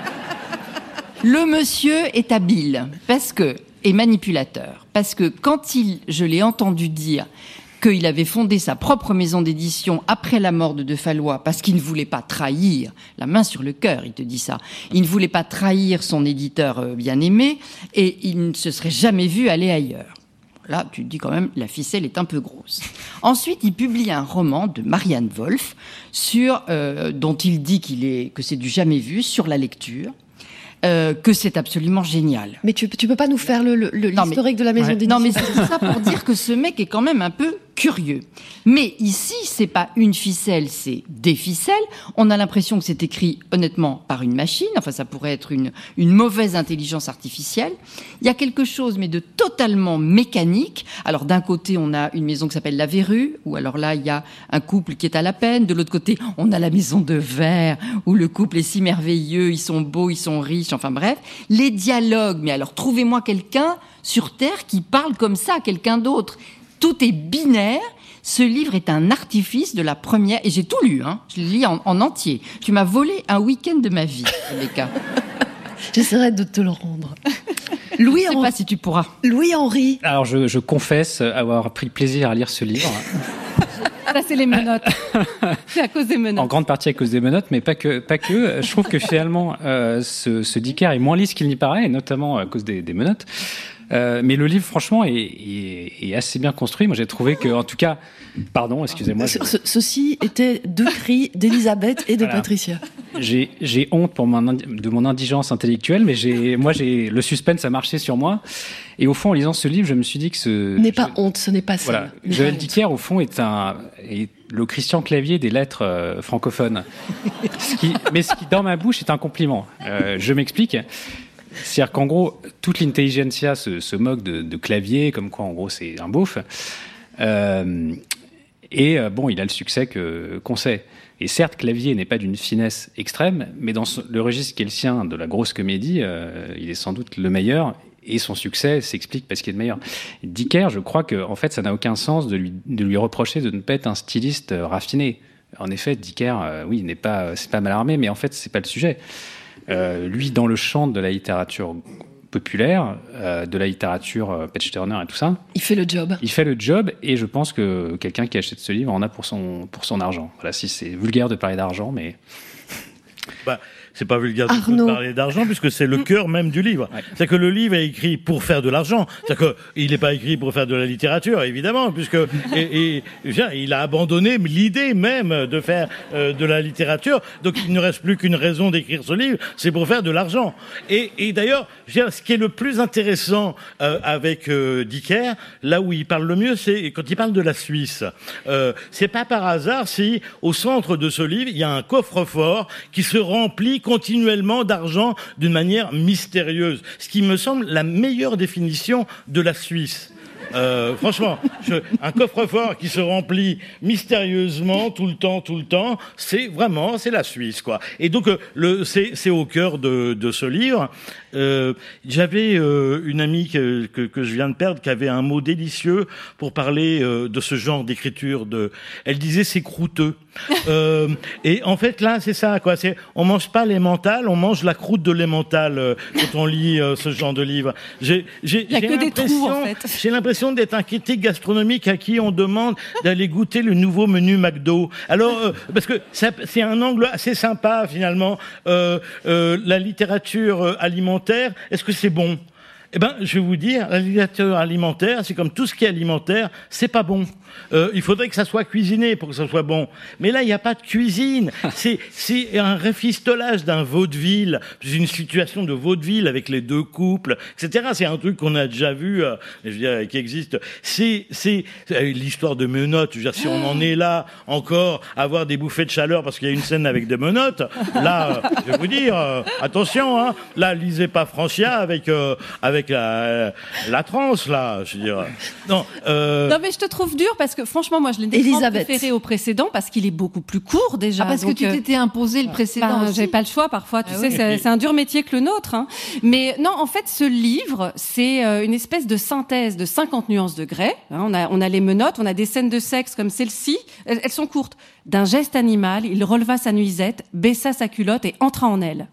le monsieur est habile parce que et manipulateur parce que quand il, je l'ai entendu dire qu'il avait fondé sa propre maison d'édition après la mort de De Fallois parce qu'il ne voulait pas trahir, la main sur le cœur, il te dit ça, il ne voulait pas trahir son éditeur bien-aimé et il ne se serait jamais vu aller ailleurs. Là, tu te dis quand même, la ficelle est un peu grosse. Ensuite, il publie un roman de Marianne Wolf sur, euh, dont il dit qu'il est, que c'est du jamais vu, sur la lecture. Euh, que c'est absolument génial. Mais tu, tu peux pas nous faire le, le, le non, l'historique mais, de la maison ouais. d'édition. Non, mais c'est ça pour dire que ce mec est quand même un peu curieux. Mais ici, c'est pas une ficelle, c'est des ficelles. On a l'impression que c'est écrit honnêtement par une machine. Enfin, ça pourrait être une, une mauvaise intelligence artificielle. Il y a quelque chose, mais de totalement mécanique. Alors, d'un côté, on a une maison qui s'appelle La Verrue, où alors là, il y a un couple qui est à la peine. De l'autre côté, on a la maison de verre, où le couple est si merveilleux, ils sont beaux, ils sont riches. Enfin bref, les dialogues. Mais alors, trouvez-moi quelqu'un sur Terre qui parle comme ça à quelqu'un d'autre. Tout est binaire. Ce livre est un artifice de la première... Et j'ai tout lu, hein. Je le lis en, en entier. Tu m'as volé un week-end de ma vie, Rebecca. J'essaierai de te le rendre. Louis Je ne sais pas si tu pourras. Louis-Henri. Alors, je, je confesse avoir pris plaisir à lire ce livre. Ça, c'est les menottes. C'est à cause des menottes. En grande partie à cause des menottes, mais pas que. Pas que. Je trouve que finalement, euh, ce, ce Dicker est moins lisse qu'il n'y paraît, et notamment à cause des, des menottes. Euh, mais le livre, franchement, est, est, est assez bien construit. Moi, j'ai trouvé que, en tout cas, pardon, excusez-moi. Ce, ce, ceci était deux cris d'Elisabeth et de voilà. Patricia. J'ai, j'ai honte pour mon, de mon indigence intellectuelle, mais j'ai, moi, j'ai, le suspense a marché sur moi. Et au fond, en lisant ce livre, je me suis dit que ce... N'est pas je, honte, ce n'est pas ça. Voilà. Joël Dicker, au fond, est un, est le Christian Clavier des lettres euh, francophones. ce qui, mais ce qui, dans ma bouche, est un compliment. Euh, je m'explique. C'est-à-dire qu'en gros, toute l'intelligentsia se, se moque de, de Clavier, comme quoi, en gros, c'est un beauf. Euh, et euh, bon, il a le succès que, qu'on sait. Et certes, Clavier n'est pas d'une finesse extrême, mais dans le registre qui est le sien de la grosse comédie, euh, il est sans doute le meilleur. Et son succès s'explique parce qu'il est le meilleur. Dicker, je crois que, en fait, ça n'a aucun sens de lui, de lui reprocher de ne pas être un styliste raffiné. En effet, Dicker, euh, oui, n'est pas, c'est pas mal armé, mais en fait, c'est pas le sujet. Euh, lui, dans le champ de la littérature populaire, euh, de la littérature euh, Page Turner et tout ça, il fait le job. Il fait le job, et je pense que quelqu'un qui achète ce livre en a pour son pour son argent. Voilà, si c'est vulgaire de parler d'argent, mais bah, c'est pas vulgaire Arnaud. de parler d'argent, puisque c'est le cœur même du livre. Ouais. C'est que le livre est écrit pour faire de l'argent. C'est-à-dire qu'il n'est pas écrit pour faire de la littérature, évidemment, puisque et, et, il a abandonné l'idée même de faire euh, de la littérature. Donc il ne reste plus qu'une raison d'écrire ce livre, c'est pour faire de l'argent. Et, et d'ailleurs, je veux dire, ce qui est le plus intéressant euh, avec euh, Dicker, là où il parle le mieux, c'est quand il parle de la Suisse. Euh, c'est pas par hasard si, au centre de ce livre, il y a un coffre-fort qui se remplit continuellement d'argent d'une manière mystérieuse. Ce qui me semble la meilleure définition de la Suisse. Euh, franchement, je, un coffre-fort qui se remplit mystérieusement tout le temps, tout le temps, c'est vraiment, c'est la Suisse, quoi. Et donc, euh, le, c'est, c'est au cœur de, de ce livre. Euh, j'avais euh, une amie que, que, que je viens de perdre qui avait un mot délicieux pour parler euh, de ce genre d'écriture. De, elle disait c'est croûteux. euh, et en fait là c'est ça quoi. C'est on mange pas l'emmental, on mange la croûte de l'emmental euh, quand on lit euh, ce genre de livre. J'ai, j'ai, Il y a j'ai que des trous en fait. J'ai l'impression d'être un critique gastronomique à qui on demande d'aller goûter le nouveau menu McDo. Alors euh, parce que ça, c'est un angle assez sympa finalement. Euh, euh, la littérature alimentaire, est-ce que c'est bon? Eh ben, je vais vous dire, la littérature alimentaire, c'est comme tout ce qui est alimentaire, c'est pas bon. Euh, il faudrait que ça soit cuisiné pour que ça soit bon. Mais là, il n'y a pas de cuisine. C'est, c'est un réfistolage d'un vaudeville, une situation de vaudeville avec les deux couples, et cetera. C'est un truc qu'on a déjà vu, euh, je veux dire, qui existe. C'est, c'est, c'est l'histoire de menottes. Je veux dire, si on en est là encore, à avoir des bouffées de chaleur parce qu'il y a une scène avec des menottes, là, euh, je vais vous dire, euh, attention, hein. Là, lisez pas Francia avec euh, avec la euh, la transe, là. Je veux dire, non. Euh... Non, mais je te trouve dur. Parce que franchement, moi, je l'ai défendu préféré au précédent parce qu'il est beaucoup plus court déjà. Ah, parce donc, que tu t'étais imposé le précédent. Ben, aussi. J'avais pas le choix parfois. Tu ah sais, oui. c'est, c'est un dur métier que le nôtre. Hein. Mais non, en fait, ce livre, c'est une espèce de synthèse de cinquante nuances de Grey. Hein, on a, on a les menottes, on a des scènes de sexe comme celle-ci. Elles, elles sont courtes. D'un geste animal, il releva sa nuisette, baissa sa culotte et entra en elle.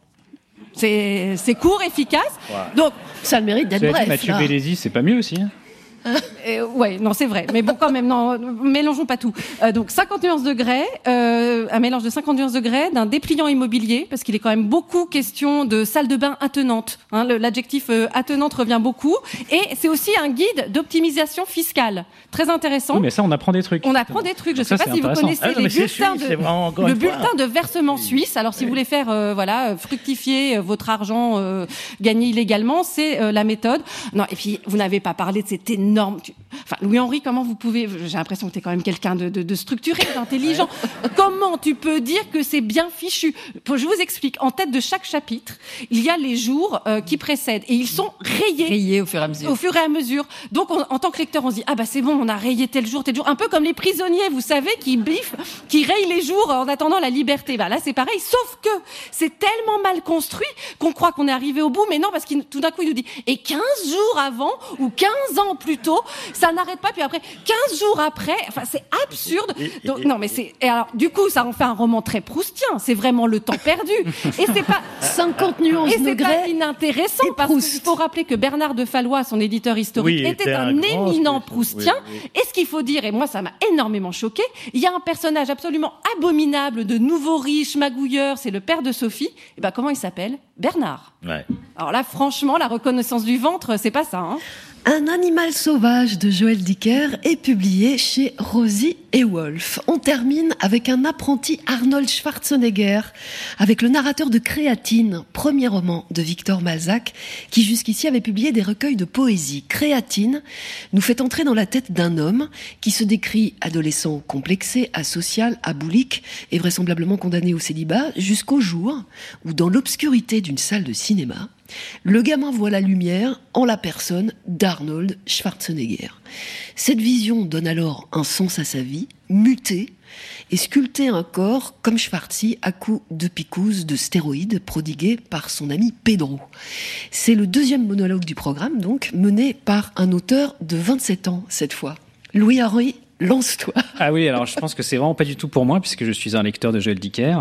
C'est, c'est court, efficace. Ouais. Donc, ça a le mérite d'être bref. Mathieu Bellesi, c'est pas mieux aussi. Hein. Euh, ouais, non, c'est vrai. Mais bon, quand même, non, mélangeons pas tout. Euh, donc, cinquante nuances de Grey, euh, un mélange de cinquante nuances de Grey, d'un dépliant immobilier, parce qu'il est quand même beaucoup question de salle de bain attenante. Hein, le, l'adjectif euh, attenante revient beaucoup. Et c'est aussi un guide d'optimisation fiscale. Très intéressant. Oui, mais ça, on apprend des trucs. On apprend des trucs. Je ne sais ça, pas si vous connaissez ah, non, les bulletins suisse, de, le bulletin de versement suisse. Alors, si vous voulez faire, euh, voilà, fructifier euh, votre argent euh, gagné illégalement, c'est euh, la méthode. Non, et puis, vous n'avez pas parlé de cet énorme... Tu... Enfin, Louis-Henri, comment vous pouvez... J'ai l'impression que tu es quand même quelqu'un de, de, de structuré, d'intelligent. Comment tu peux dire que c'est bien fichu? Je vous explique. En tête de chaque chapitre, il y a les jours euh, qui précèdent. Et ils sont rayés. Rayés au fur et à mesure. Au fur et à mesure. Donc, on, en tant que lecteur, on se dit, ah bah c'est bon, on a rayé tel jour, tel jour. Un peu comme les prisonniers, vous savez, qui biffent, qui rayent les jours en attendant la liberté. Bah là, c'est pareil. Sauf que c'est tellement mal construit qu'on croit qu'on est arrivé au bout. Mais non, parce qu'il tout d'un coup, il nous dit, et quinze jours avant, ou quinze ans plus tôt, ça n'arrête pas. Puis après, quinze jours après, enfin, c'est absurde. Donc, non, mais c'est, et alors, du coup, ça en fait un roman très proustien. C'est vraiment le temps perdu. Et c'est pas, cinquante nuances et de c'est Grey. pas inintéressant parce qu'il faut rappeler que Bernard de Fallois, son éditeur historique, Oui, était, était un, un grand éminent spécialiste. proustien. Oui, oui. Et ce qu'il faut dire, et moi, ça m'a énormément choqué, il y a un personnage absolument abominable de nouveau riche, magouilleur, c'est le père de Sophie. Et ben, comment il s'appelle? Bernard. Ouais. Alors là, franchement, la reconnaissance du ventre, c'est pas ça, hein. Un animal sauvage de Joël Dicker est publié chez Rosie et Wolf. On termine avec un apprenti Arnold Schwarzenegger, avec le narrateur de Créatine, premier roman de Victor Malzac, qui jusqu'ici avait publié des recueils de poésie. Créatine nous fait entrer dans la tête d'un homme qui se décrit adolescent complexé, asocial, aboulique et vraisemblablement condamné au célibat, jusqu'au jour où, dans l'obscurité d'une salle de cinéma, le gamin voit la lumière en la personne d'Arnold Schwarzenegger. Cette vision donne alors un sens à sa vie, muter et sculpter un corps comme Schwarzy à coups de picouse de stéroïdes prodigués par son ami Pedro. C'est le deuxième monologue du programme, donc, mené par un auteur de vingt-sept ans cette fois. Louis-Henri, lance-toi. Ah oui, alors je pense que c'est vraiment pas du tout pour moi, puisque je suis un lecteur de Joël Dicker.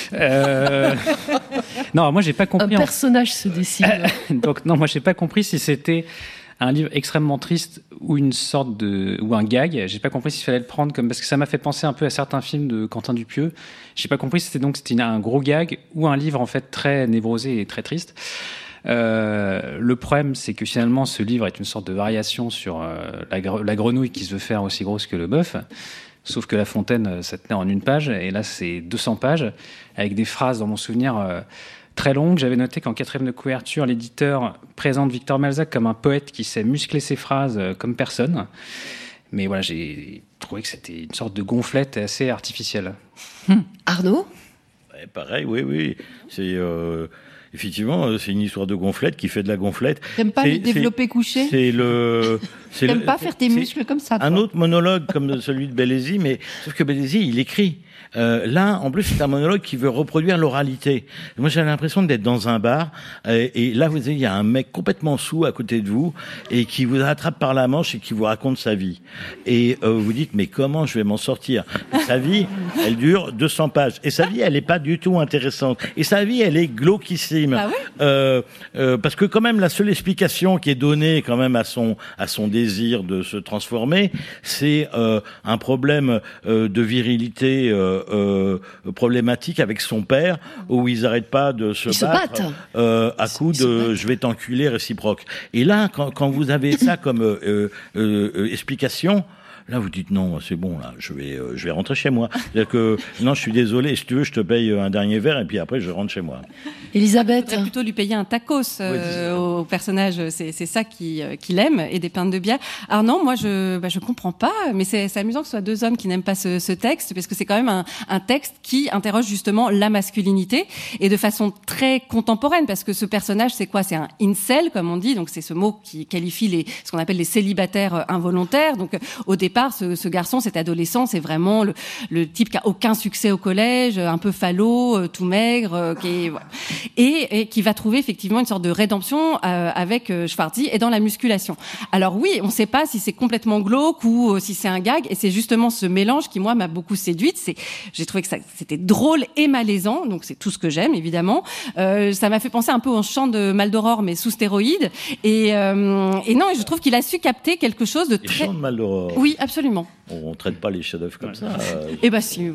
Euh... non, moi j'ai pas compris. Un personnage en... se dessine. Donc non, moi j'ai pas compris si c'était un livre extrêmement triste ou une sorte de ou un gag. J'ai pas compris s'il fallait le prendre comme parce que ça m'a fait penser un peu à certains films de Quentin Dupieux. J'ai pas compris si c'était donc c'était un gros gag ou un livre en fait très névrosé et très triste. Euh, le problème, c'est que finalement, ce livre est une sorte de variation sur euh, la, gre- la grenouille qui se veut faire aussi grosse que le bœuf. Sauf que La Fontaine, ça tenait en une page, et là, c'est deux cents pages, avec des phrases, dans mon souvenir, euh, très longues. J'avais noté qu'en quatrième de couverture, l'éditeur présente Victor Malzac comme un poète qui sait muscler ses phrases euh, comme personne. Mais voilà, j'ai trouvé que c'était une sorte de gonflette assez artificielle. Arnaud ? Ouais, pareil, oui, oui. C'est... Euh... Effectivement, c'est une histoire de gonflette qui fait de la gonflette. T'aimes pas c'est, le développer c'est, couché ? C'est le. C'est T'aimes le, pas faire tes muscles comme ça, toi. Un autre monologue comme celui de Bellesi, mais sauf que Bellesi, il écrit. Euh, là, en plus, c'est un monologue qui veut reproduire l'oralité. Moi, j'ai l'impression d'être dans un bar, euh, et là, vous savez, il y a un mec complètement saoul à côté de vous, et qui vous attrape par la manche et qui vous raconte sa vie. Et euh, vous dites, mais comment je vais m'en sortir ? Sa vie, elle dure deux cents pages. Et sa vie, elle n'est pas du tout intéressante. Et sa vie, elle est glauquissime. Ah ouais euh, euh, parce que quand même, la seule explication qui est donnée quand même à son, à son désir de se transformer, c'est euh, un problème euh, de virilité euh, Euh, problématique avec son père où ils n'arrêtent pas de se ils battre se battent. Euh, à coup de je vais t'enculer réciproque. Et là, quand, quand vous avez ça comme euh, euh, euh, explication, là vous dites non, c'est bon, là je vais euh, je vais rentrer chez moi. C'est-à-dire que non, je suis désolé, si tu veux je te paye un dernier verre et puis après je rentre chez moi. Elisabeth. Il faudrait plutôt lui payer un tacos euh, au personnage. C'est, c'est ça qui, euh, qu'il aime, et des pintes de bière. Alors non, moi je bah, je comprends pas, mais c'est, c'est amusant que ce soit deux hommes qui n'aiment pas ce, ce texte, parce que c'est quand même un, un texte qui interroge justement la masculinité, et de façon très contemporaine, parce que ce personnage, c'est quoi ? C'est un incel, comme on dit, donc c'est ce mot qui qualifie les, ce qu'on appelle les célibataires involontaires. Donc au départ, ce, ce garçon, cet adolescent, c'est vraiment le, le type qui a aucun succès au collège, un peu falot, tout maigre, qui est... Voilà. Et, et qui va trouver effectivement une sorte de rédemption euh, avec euh, Schwarzy et dans la musculation. Alors oui, on ne sait pas si c'est complètement glauque ou euh, si c'est un gag, et c'est justement ce mélange qui moi m'a beaucoup séduite. C'est, j'ai trouvé que ça, c'était drôle et malaisant, donc c'est tout ce que j'aime évidemment. Euh, ça m'a fait penser un peu au chant de Maldoror mais sous stéroïdes. Et, euh, et non, et je trouve qu'il a su capter quelque chose de Les très. chants de Maldoror. Oui, absolument. On, on traite pas les chefs-d'œuvre comme ça. Euh... Eh ben si.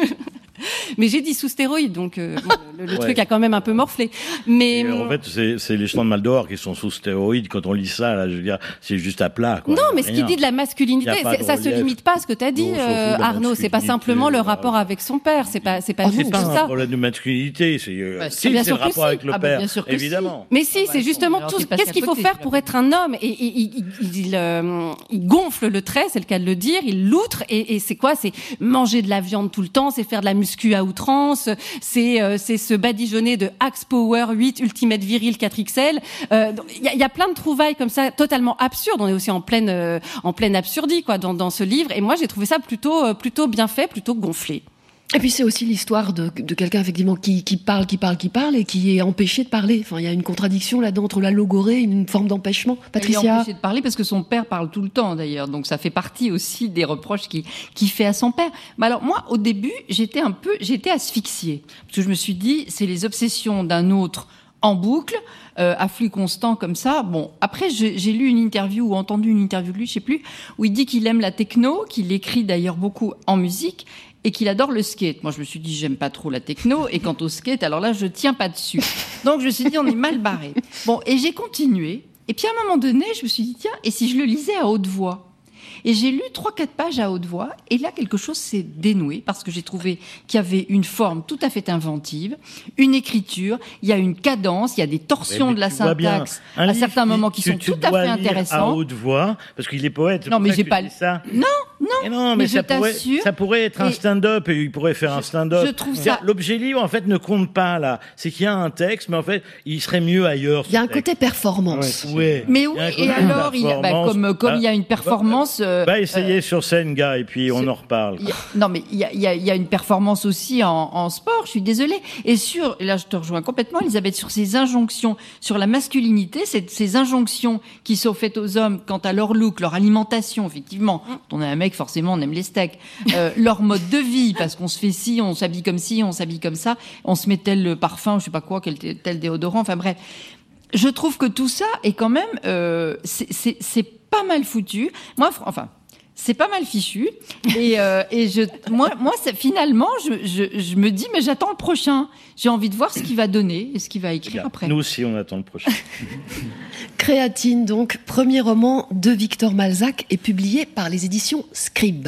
Mais j'ai dit sous stéroïdes, donc euh, bon, le, le Ouais. truc a quand même un peu morflé. Mais Et en fait, c'est, c'est les chants de Maldoror qui sont sous stéroïdes. Quand on lit ça, là, je veux dire, c'est juste à plat. Quoi. non, mais ce qu'il dit de la masculinité, Y a pas c'est, de ça se relief. limite pas à ce que tu as dit, Non, on s'en fout euh, de la Arnaud. C'est pas masculinité, simplement le euh, rapport avec son père. C'est pas, c'est pas Oh, juste c'est pas un ça. problème de masculinité, c'est, euh, Bah, si, bien c'est sûr le que rapport si. avec le Ah, bah, père, bien sûr que si. évidemment. Mais si, Ah bah, c'est non, justement alors tout. t'es passé Qu'est-ce qu'il à faut côté, faire c'est pour pas être un homme ? Et, et- et- il, il, euh, il gonfle le trait, c'est le cas de le dire. Il loutre. Et, et c'est quoi ? C'est manger de la viande tout le temps. C'est faire de la muscu à outrance. C'est, euh, c'est se badigeonner de Axe Power huit Ultimate Viril quatre X L. Euh, donc, Il y, a, il y a plein de trouvailles comme ça, totalement absurdes. On est aussi en pleine, euh, en pleine absurdie, quoi, dans, dans ce livre. Et moi, j'ai trouvé ça plutôt, euh, plutôt bien fait, plutôt gonflé. Et puis c'est aussi l'histoire de, de quelqu'un effectivement qui, qui parle, qui parle, qui parle et qui est empêché de parler. Enfin, il y a une contradiction là-dedans entre la logorée et une forme d'empêchement. Il est Patricia. empêché de parler parce que son père parle tout le temps d'ailleurs, donc ça fait partie aussi des reproches qu'il qu'il fait à son père. Mais alors moi, au début, j'étais un peu, j'étais asphyxiée parce que je me suis dit, c'est les obsessions d'un autre en boucle, euh, à flux constant comme ça. Bon, après j'ai, j'ai lu une interview ou entendu une interview de lui, je sais plus, où il dit qu'il aime la techno, qu'il écrit d'ailleurs beaucoup en musique, et qu'il adore le skate. Moi, je me suis dit, j'aime pas trop la techno, et quant au skate, alors là, je tiens pas dessus. Donc, je me suis dit, on est mal barré. Bon, et j'ai continué. Et puis, à un moment donné, je me suis dit, tiens, et si je le lisais à haute voix ? Et j'ai lu trois, quatre pages à haute voix, et là, quelque chose s'est dénoué, parce que j'ai trouvé qu'il y avait une forme tout à fait inventive, une écriture, il y a une cadence, il y a des torsions Mais de la tu vois bien, syntaxe un à livre certains moments qui que sont tu tout à dois fait lire intéressants. à haute voix, parce qu'il est poète. c'est Non, pour mais ça j'ai que pas tu le- dis ça. Non, non. Et non, mais, Mais je ça, pourrait, t'assure. ça pourrait être un Et- stand-up et il pourrait faire un stand-up. je trouve C'est-à-dire, ça- L'objet livre, en fait, ne compte pas, là. C'est qu'il y a un texte, mais en fait, il serait mieux ailleurs. Il y a ce un texte. côté performance. Ouais. Mais Il oui, y a un et côté alors, il y a, bah, performance. comme, comme Bah, il y a une performance... euh, Va essayer sur scène, gars, et puis on c'est- en reparle. il y a- non, mais il y a, il y, a, il y a une performance aussi en, en sport, je suis désolée. Et sur, et là je te rejoins complètement, Elisabeth, sur ces injonctions, sur la masculinité, ces, ces injonctions qui sont faites aux hommes quant à leur look, leur alimentation, effectivement. Quand on est un mec, forcément, on aime les steaks. Euh, leur mode de vie, parce qu'on se fait ci, on s'habille comme ci, on s'habille comme ça, on se met tel parfum, je sais pas quoi, quel tel déodorant, enfin bref. Je trouve que tout ça est quand même, euh, c'est, c'est, c'est pas mal foutu. Moi, enfin, c'est pas mal fichu. Et, euh, et je, moi, moi, c'est, finalement, je, je, je me dis, mais j'attends le prochain. J'ai envie de voir ce qu'il va donner et ce qu'il va écrire Bien. après. Nous aussi, on attend le prochain. Créatine, donc, premier roman de Victor Malzac, est publié par les éditions Scribe.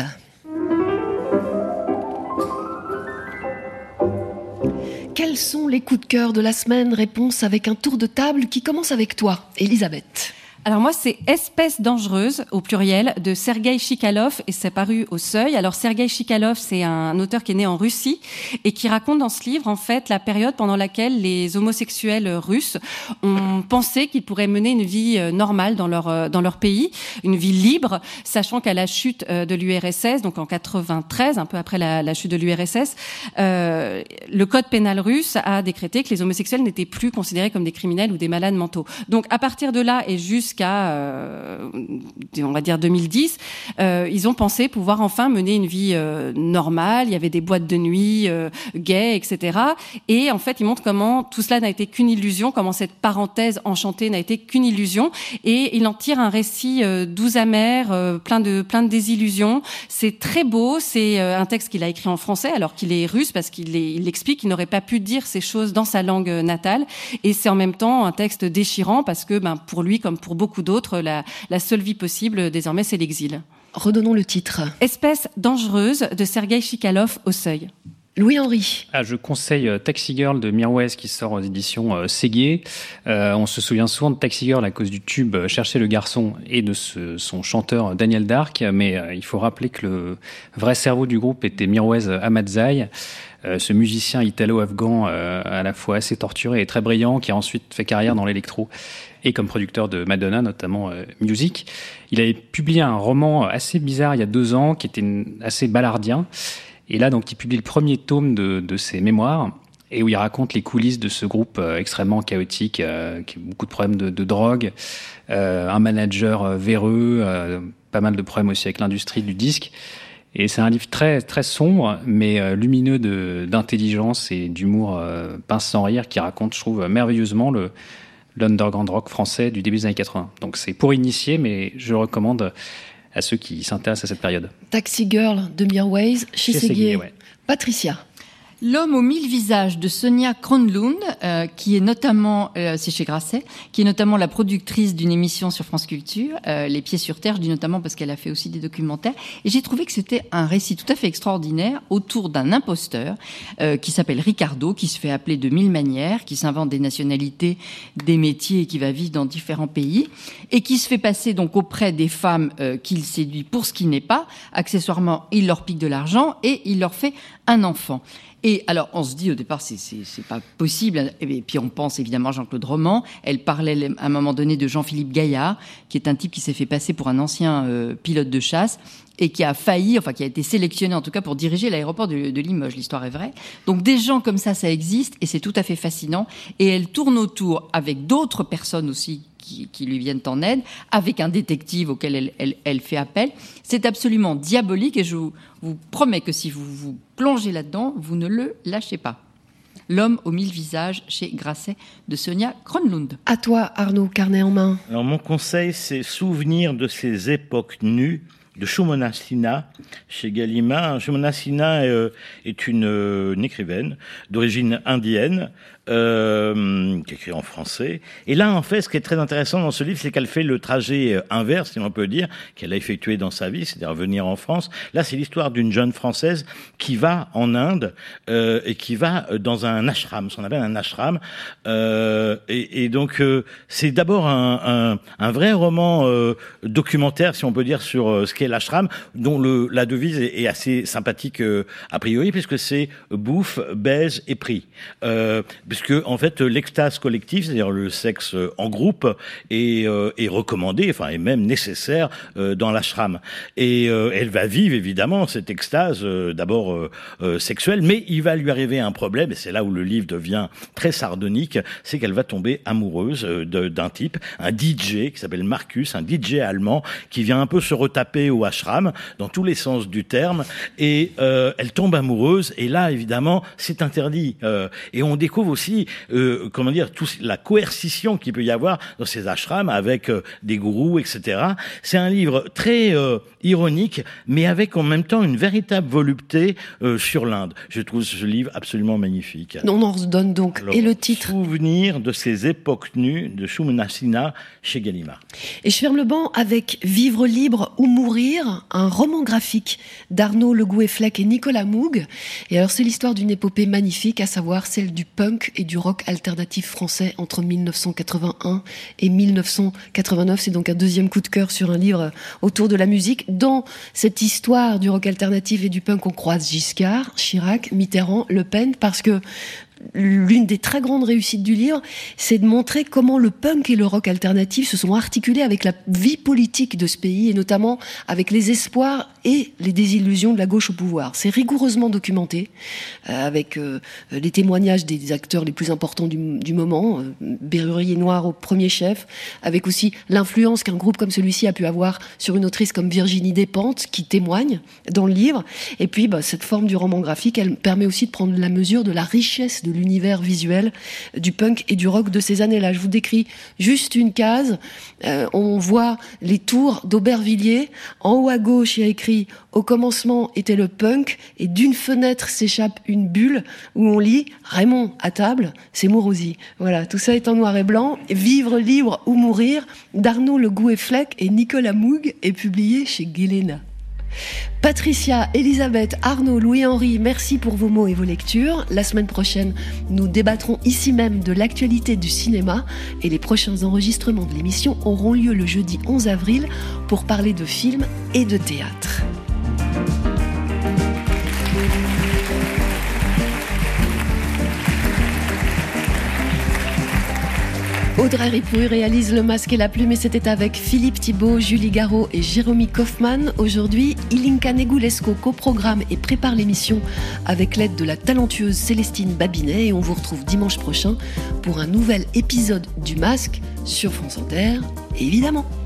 Quels sont les coups de cœur de la semaine? Réponse avec un tour de table qui commence avec toi, Elisabeth. Alors moi, c'est Espèce dangereuse, au pluriel, de Sergueï Chikhalov, et c'est paru au Seuil. Alors Sergueï Chikhalov, c'est un auteur qui est né en Russie et qui raconte dans ce livre, en fait, la période pendant laquelle les homosexuels russes ont pensé qu'ils pourraient mener une vie normale dans leur dans leur pays, une vie libre, sachant qu'à la chute de l'U R S S, donc en quatre-vingt-treize, un peu après la, la chute de l'U R S S, euh, le code pénal russe a décrété que les homosexuels n'étaient plus considérés comme des criminels ou des malades mentaux. Donc à partir de là et jusqu'à Jusqu'à, euh, on va dire deux mille dix, euh, ils ont pensé pouvoir enfin mener une vie euh, normale. Il y avait des boîtes de nuit euh, gays, et cetera. Et en fait, ils montrent comment tout cela n'a été qu'une illusion, comment cette parenthèse enchantée n'a été qu'une illusion. Et il en tire un récit euh, doux amer, euh, plein de plein de désillusions. C'est très beau. C'est euh, un texte qu'il a écrit en français alors qu'il est russe, parce qu'il est, il explique qu'il n'aurait pas pu dire ces choses dans sa langue natale. Et c'est en même temps un texte déchirant parce que, ben, pour lui, comme pour beaucoup beaucoup d'autres, la, la seule vie possible, désormais, c'est l'exil. Redonnons le titre. Espèce dangereuse de Sergueï Chikhalov, au Seuil. Louis-Henri. Ah, je conseille euh, Taxi Girl de Mirwais qui sort aux éditions euh, Séguier. Euh, on se souvient souvent de Taxi Girl à cause du tube euh, Chercher le garçon et de ce, son chanteur Daniel Dark, mais euh, il faut rappeler que le vrai cerveau du groupe était Mirwais Ahmadzai. Euh, ce musicien italo-afghan euh, à la fois assez torturé et très brillant qui a ensuite fait carrière dans l'électro et comme producteur de Madonna, notamment euh, Music. Il avait publié un roman assez bizarre il y a deux ans qui était une, assez ballardien. Et là, donc, il publie le premier tome de, de ses mémoires et où il raconte les coulisses de ce groupe euh, extrêmement chaotique, euh, qui a beaucoup de problèmes de, de drogue, euh, un manager euh, véreux, euh, pas mal de problèmes aussi avec l'industrie du disque. Et c'est un livre très très sombre, mais euh, lumineux de, d'intelligence et d'humour euh, pince sans rire, qui raconte, je trouve, merveilleusement le, l'underground rock français du début des années quatre-vingts. Donc c'est pour initier, mais je recommande à ceux qui s'intéressent à cette période. Taxi Girl de Mirwais, chez Séguier. Ouais. Patricia. L'homme aux mille visages de Sonia Kronlund, euh, qui est notamment, euh, c'est chez Grasset, qui est notamment la productrice d'une émission sur France Culture, euh, Les Pieds sur Terre. Je dis notamment parce qu'elle a fait aussi des documentaires. Et j'ai trouvé que c'était un récit tout à fait extraordinaire autour d'un imposteur euh, qui s'appelle Ricardo, qui se fait appeler de mille manières, qui s'invente des nationalités, des métiers et qui va vivre dans différents pays et qui se fait passer donc auprès des femmes euh, qu'il séduit pour ce qui n'est pas. Accessoirement, il leur pique de l'argent et il leur fait un enfant. Et alors, on se dit au départ, c'est, c'est, c'est pas possible. Et puis on pense évidemment à Jean-Claude Roman. Elle parlait à un moment donné de Jean-Philippe Gaillard, qui est un type qui s'est fait passer pour un ancien euh, pilote de chasse et qui a failli, enfin qui a été sélectionné en tout cas pour diriger l'aéroport de, de Limoges. L'histoire est vraie. Donc des gens comme ça, ça existe et c'est tout à fait fascinant. Et elle tourne autour avec d'autres personnes aussi Qui, qui lui viennent en aide, avec un détective auquel elle, elle, elle fait appel. C'est absolument diabolique et je vous, vous promets que si vous vous plongez là-dedans, vous ne le lâchez pas. L'homme aux mille visages chez Grasset de Sonia Kronlund. À toi, Arnaud, carnet en main. Alors mon conseil, c'est Souvenir de ces époques nues de Shumona Sinha chez Gallimard. Shumona Sinha euh, est une, euh, une écrivaine d'origine indienne euh, qui écrit en français. Et là, en fait, ce qui est très intéressant dans ce livre, c'est qu'elle fait le trajet inverse, si on peut dire, qu'elle a effectué dans sa vie, c'est-à-dire venir en France. Là, c'est l'histoire d'une jeune Française qui va en Inde euh, et qui va dans un ashram, ce qu'on appelle un ashram. Euh, et, et donc, euh, c'est d'abord un, un, un vrai roman euh, documentaire, si on peut dire, sur euh, ce qu'est l'ashram, dont le, la devise est, est assez sympathique euh, a priori, puisque c'est bouffe, baise et prix. Euh, puisque en fait l'extase collective, c'est-à-dire le sexe en groupe, est, euh, est recommandé, enfin est même nécessaire euh, dans l'ashram. Et euh, elle va vivre évidemment cette extase euh, d'abord euh, euh, sexuelle, mais il va lui arriver un problème, et c'est là où le livre devient très sardonique, c'est qu'elle va tomber amoureuse euh, de, d'un type, un D J qui s'appelle Marcus, un D J allemand qui vient un peu se retaper au ashram dans tous les sens du terme, et euh, elle tombe amoureuse, et là évidemment c'est interdit, euh, et on découvre aussi aussi, euh, comment dire, tout, la coercition qu'il peut y avoir dans ces ashrams avec euh, des gourous, et cetera. C'est un livre très euh, ironique, mais avec en même temps une véritable volupté euh, sur l'Inde. Je trouve ce livre absolument magnifique. On en redonne donc. Alors, et le titre? Souvenir de ces époques nues de Shumna Sinha chez Gallimard. Et je ferme le banc avec Vivre libre ou mourir, un roman graphique d'Arnaud Le Gouët-Fleck et Nicolas Moog. Et alors c'est l'histoire d'une épopée magnifique, à savoir celle du punk et du rock alternatif français entre mille neuf cent quatre-vingt-un et mille neuf cent quatre-vingt-neuf. C'est donc un deuxième coup de cœur sur un livre autour de la musique. Dans cette histoire du rock alternatif et du punk, on croise Giscard, Chirac, Mitterrand, Le Pen, parce que l'une des très grandes réussites du livre, c'est de montrer comment le punk et le rock alternatif se sont articulés avec la vie politique de ce pays, et notamment avec les espoirs et les désillusions de la gauche au pouvoir. C'est rigoureusement documenté, euh, avec euh, les témoignages des acteurs les plus importants du, du moment, euh, Bérurier Noir au premier chef, avec aussi l'influence qu'un groupe comme celui-ci a pu avoir sur une autrice comme Virginie Despentes, qui témoigne dans le livre. Et puis, bah, cette forme du roman graphique, elle permet aussi de prendre la mesure de la richesse de l'univers visuel du punk et du rock de ces années-là. Je vous décris juste une case. Euh, on voit les tours d'Aubervilliers. En haut à gauche, il y a écrit « Au commencement était le punk » et d'une fenêtre s'échappe une bulle où on lit « Raymond à table, c'est Mourouzi ». Voilà, tout ça est en noir et blanc. « Vivre libre ou mourir » d'Arnaud Le Gouët-Fleck et Nicolas Moog est publié chez Glénat. Patricia, Elisabeth, Arnaud, Louis-Henri, merci pour vos mots et vos lectures. La semaine prochaine, nous débattrons ici même de l'actualité du cinéma et les prochains enregistrements de l'émission auront lieu le jeudi onze avril pour parler de films et de théâtre. Audrey Ripouille réalise Le Masque et la Plume et c'était avec Philippe Thibault, Julie Garraud et Jérémy Kaufmann. Aujourd'hui, Ilinka Negulesco coprogramme et prépare l'émission avec l'aide de la talentueuse Célestine Babinet et on vous retrouve dimanche prochain pour un nouvel épisode du Masque sur France Inter, évidemment.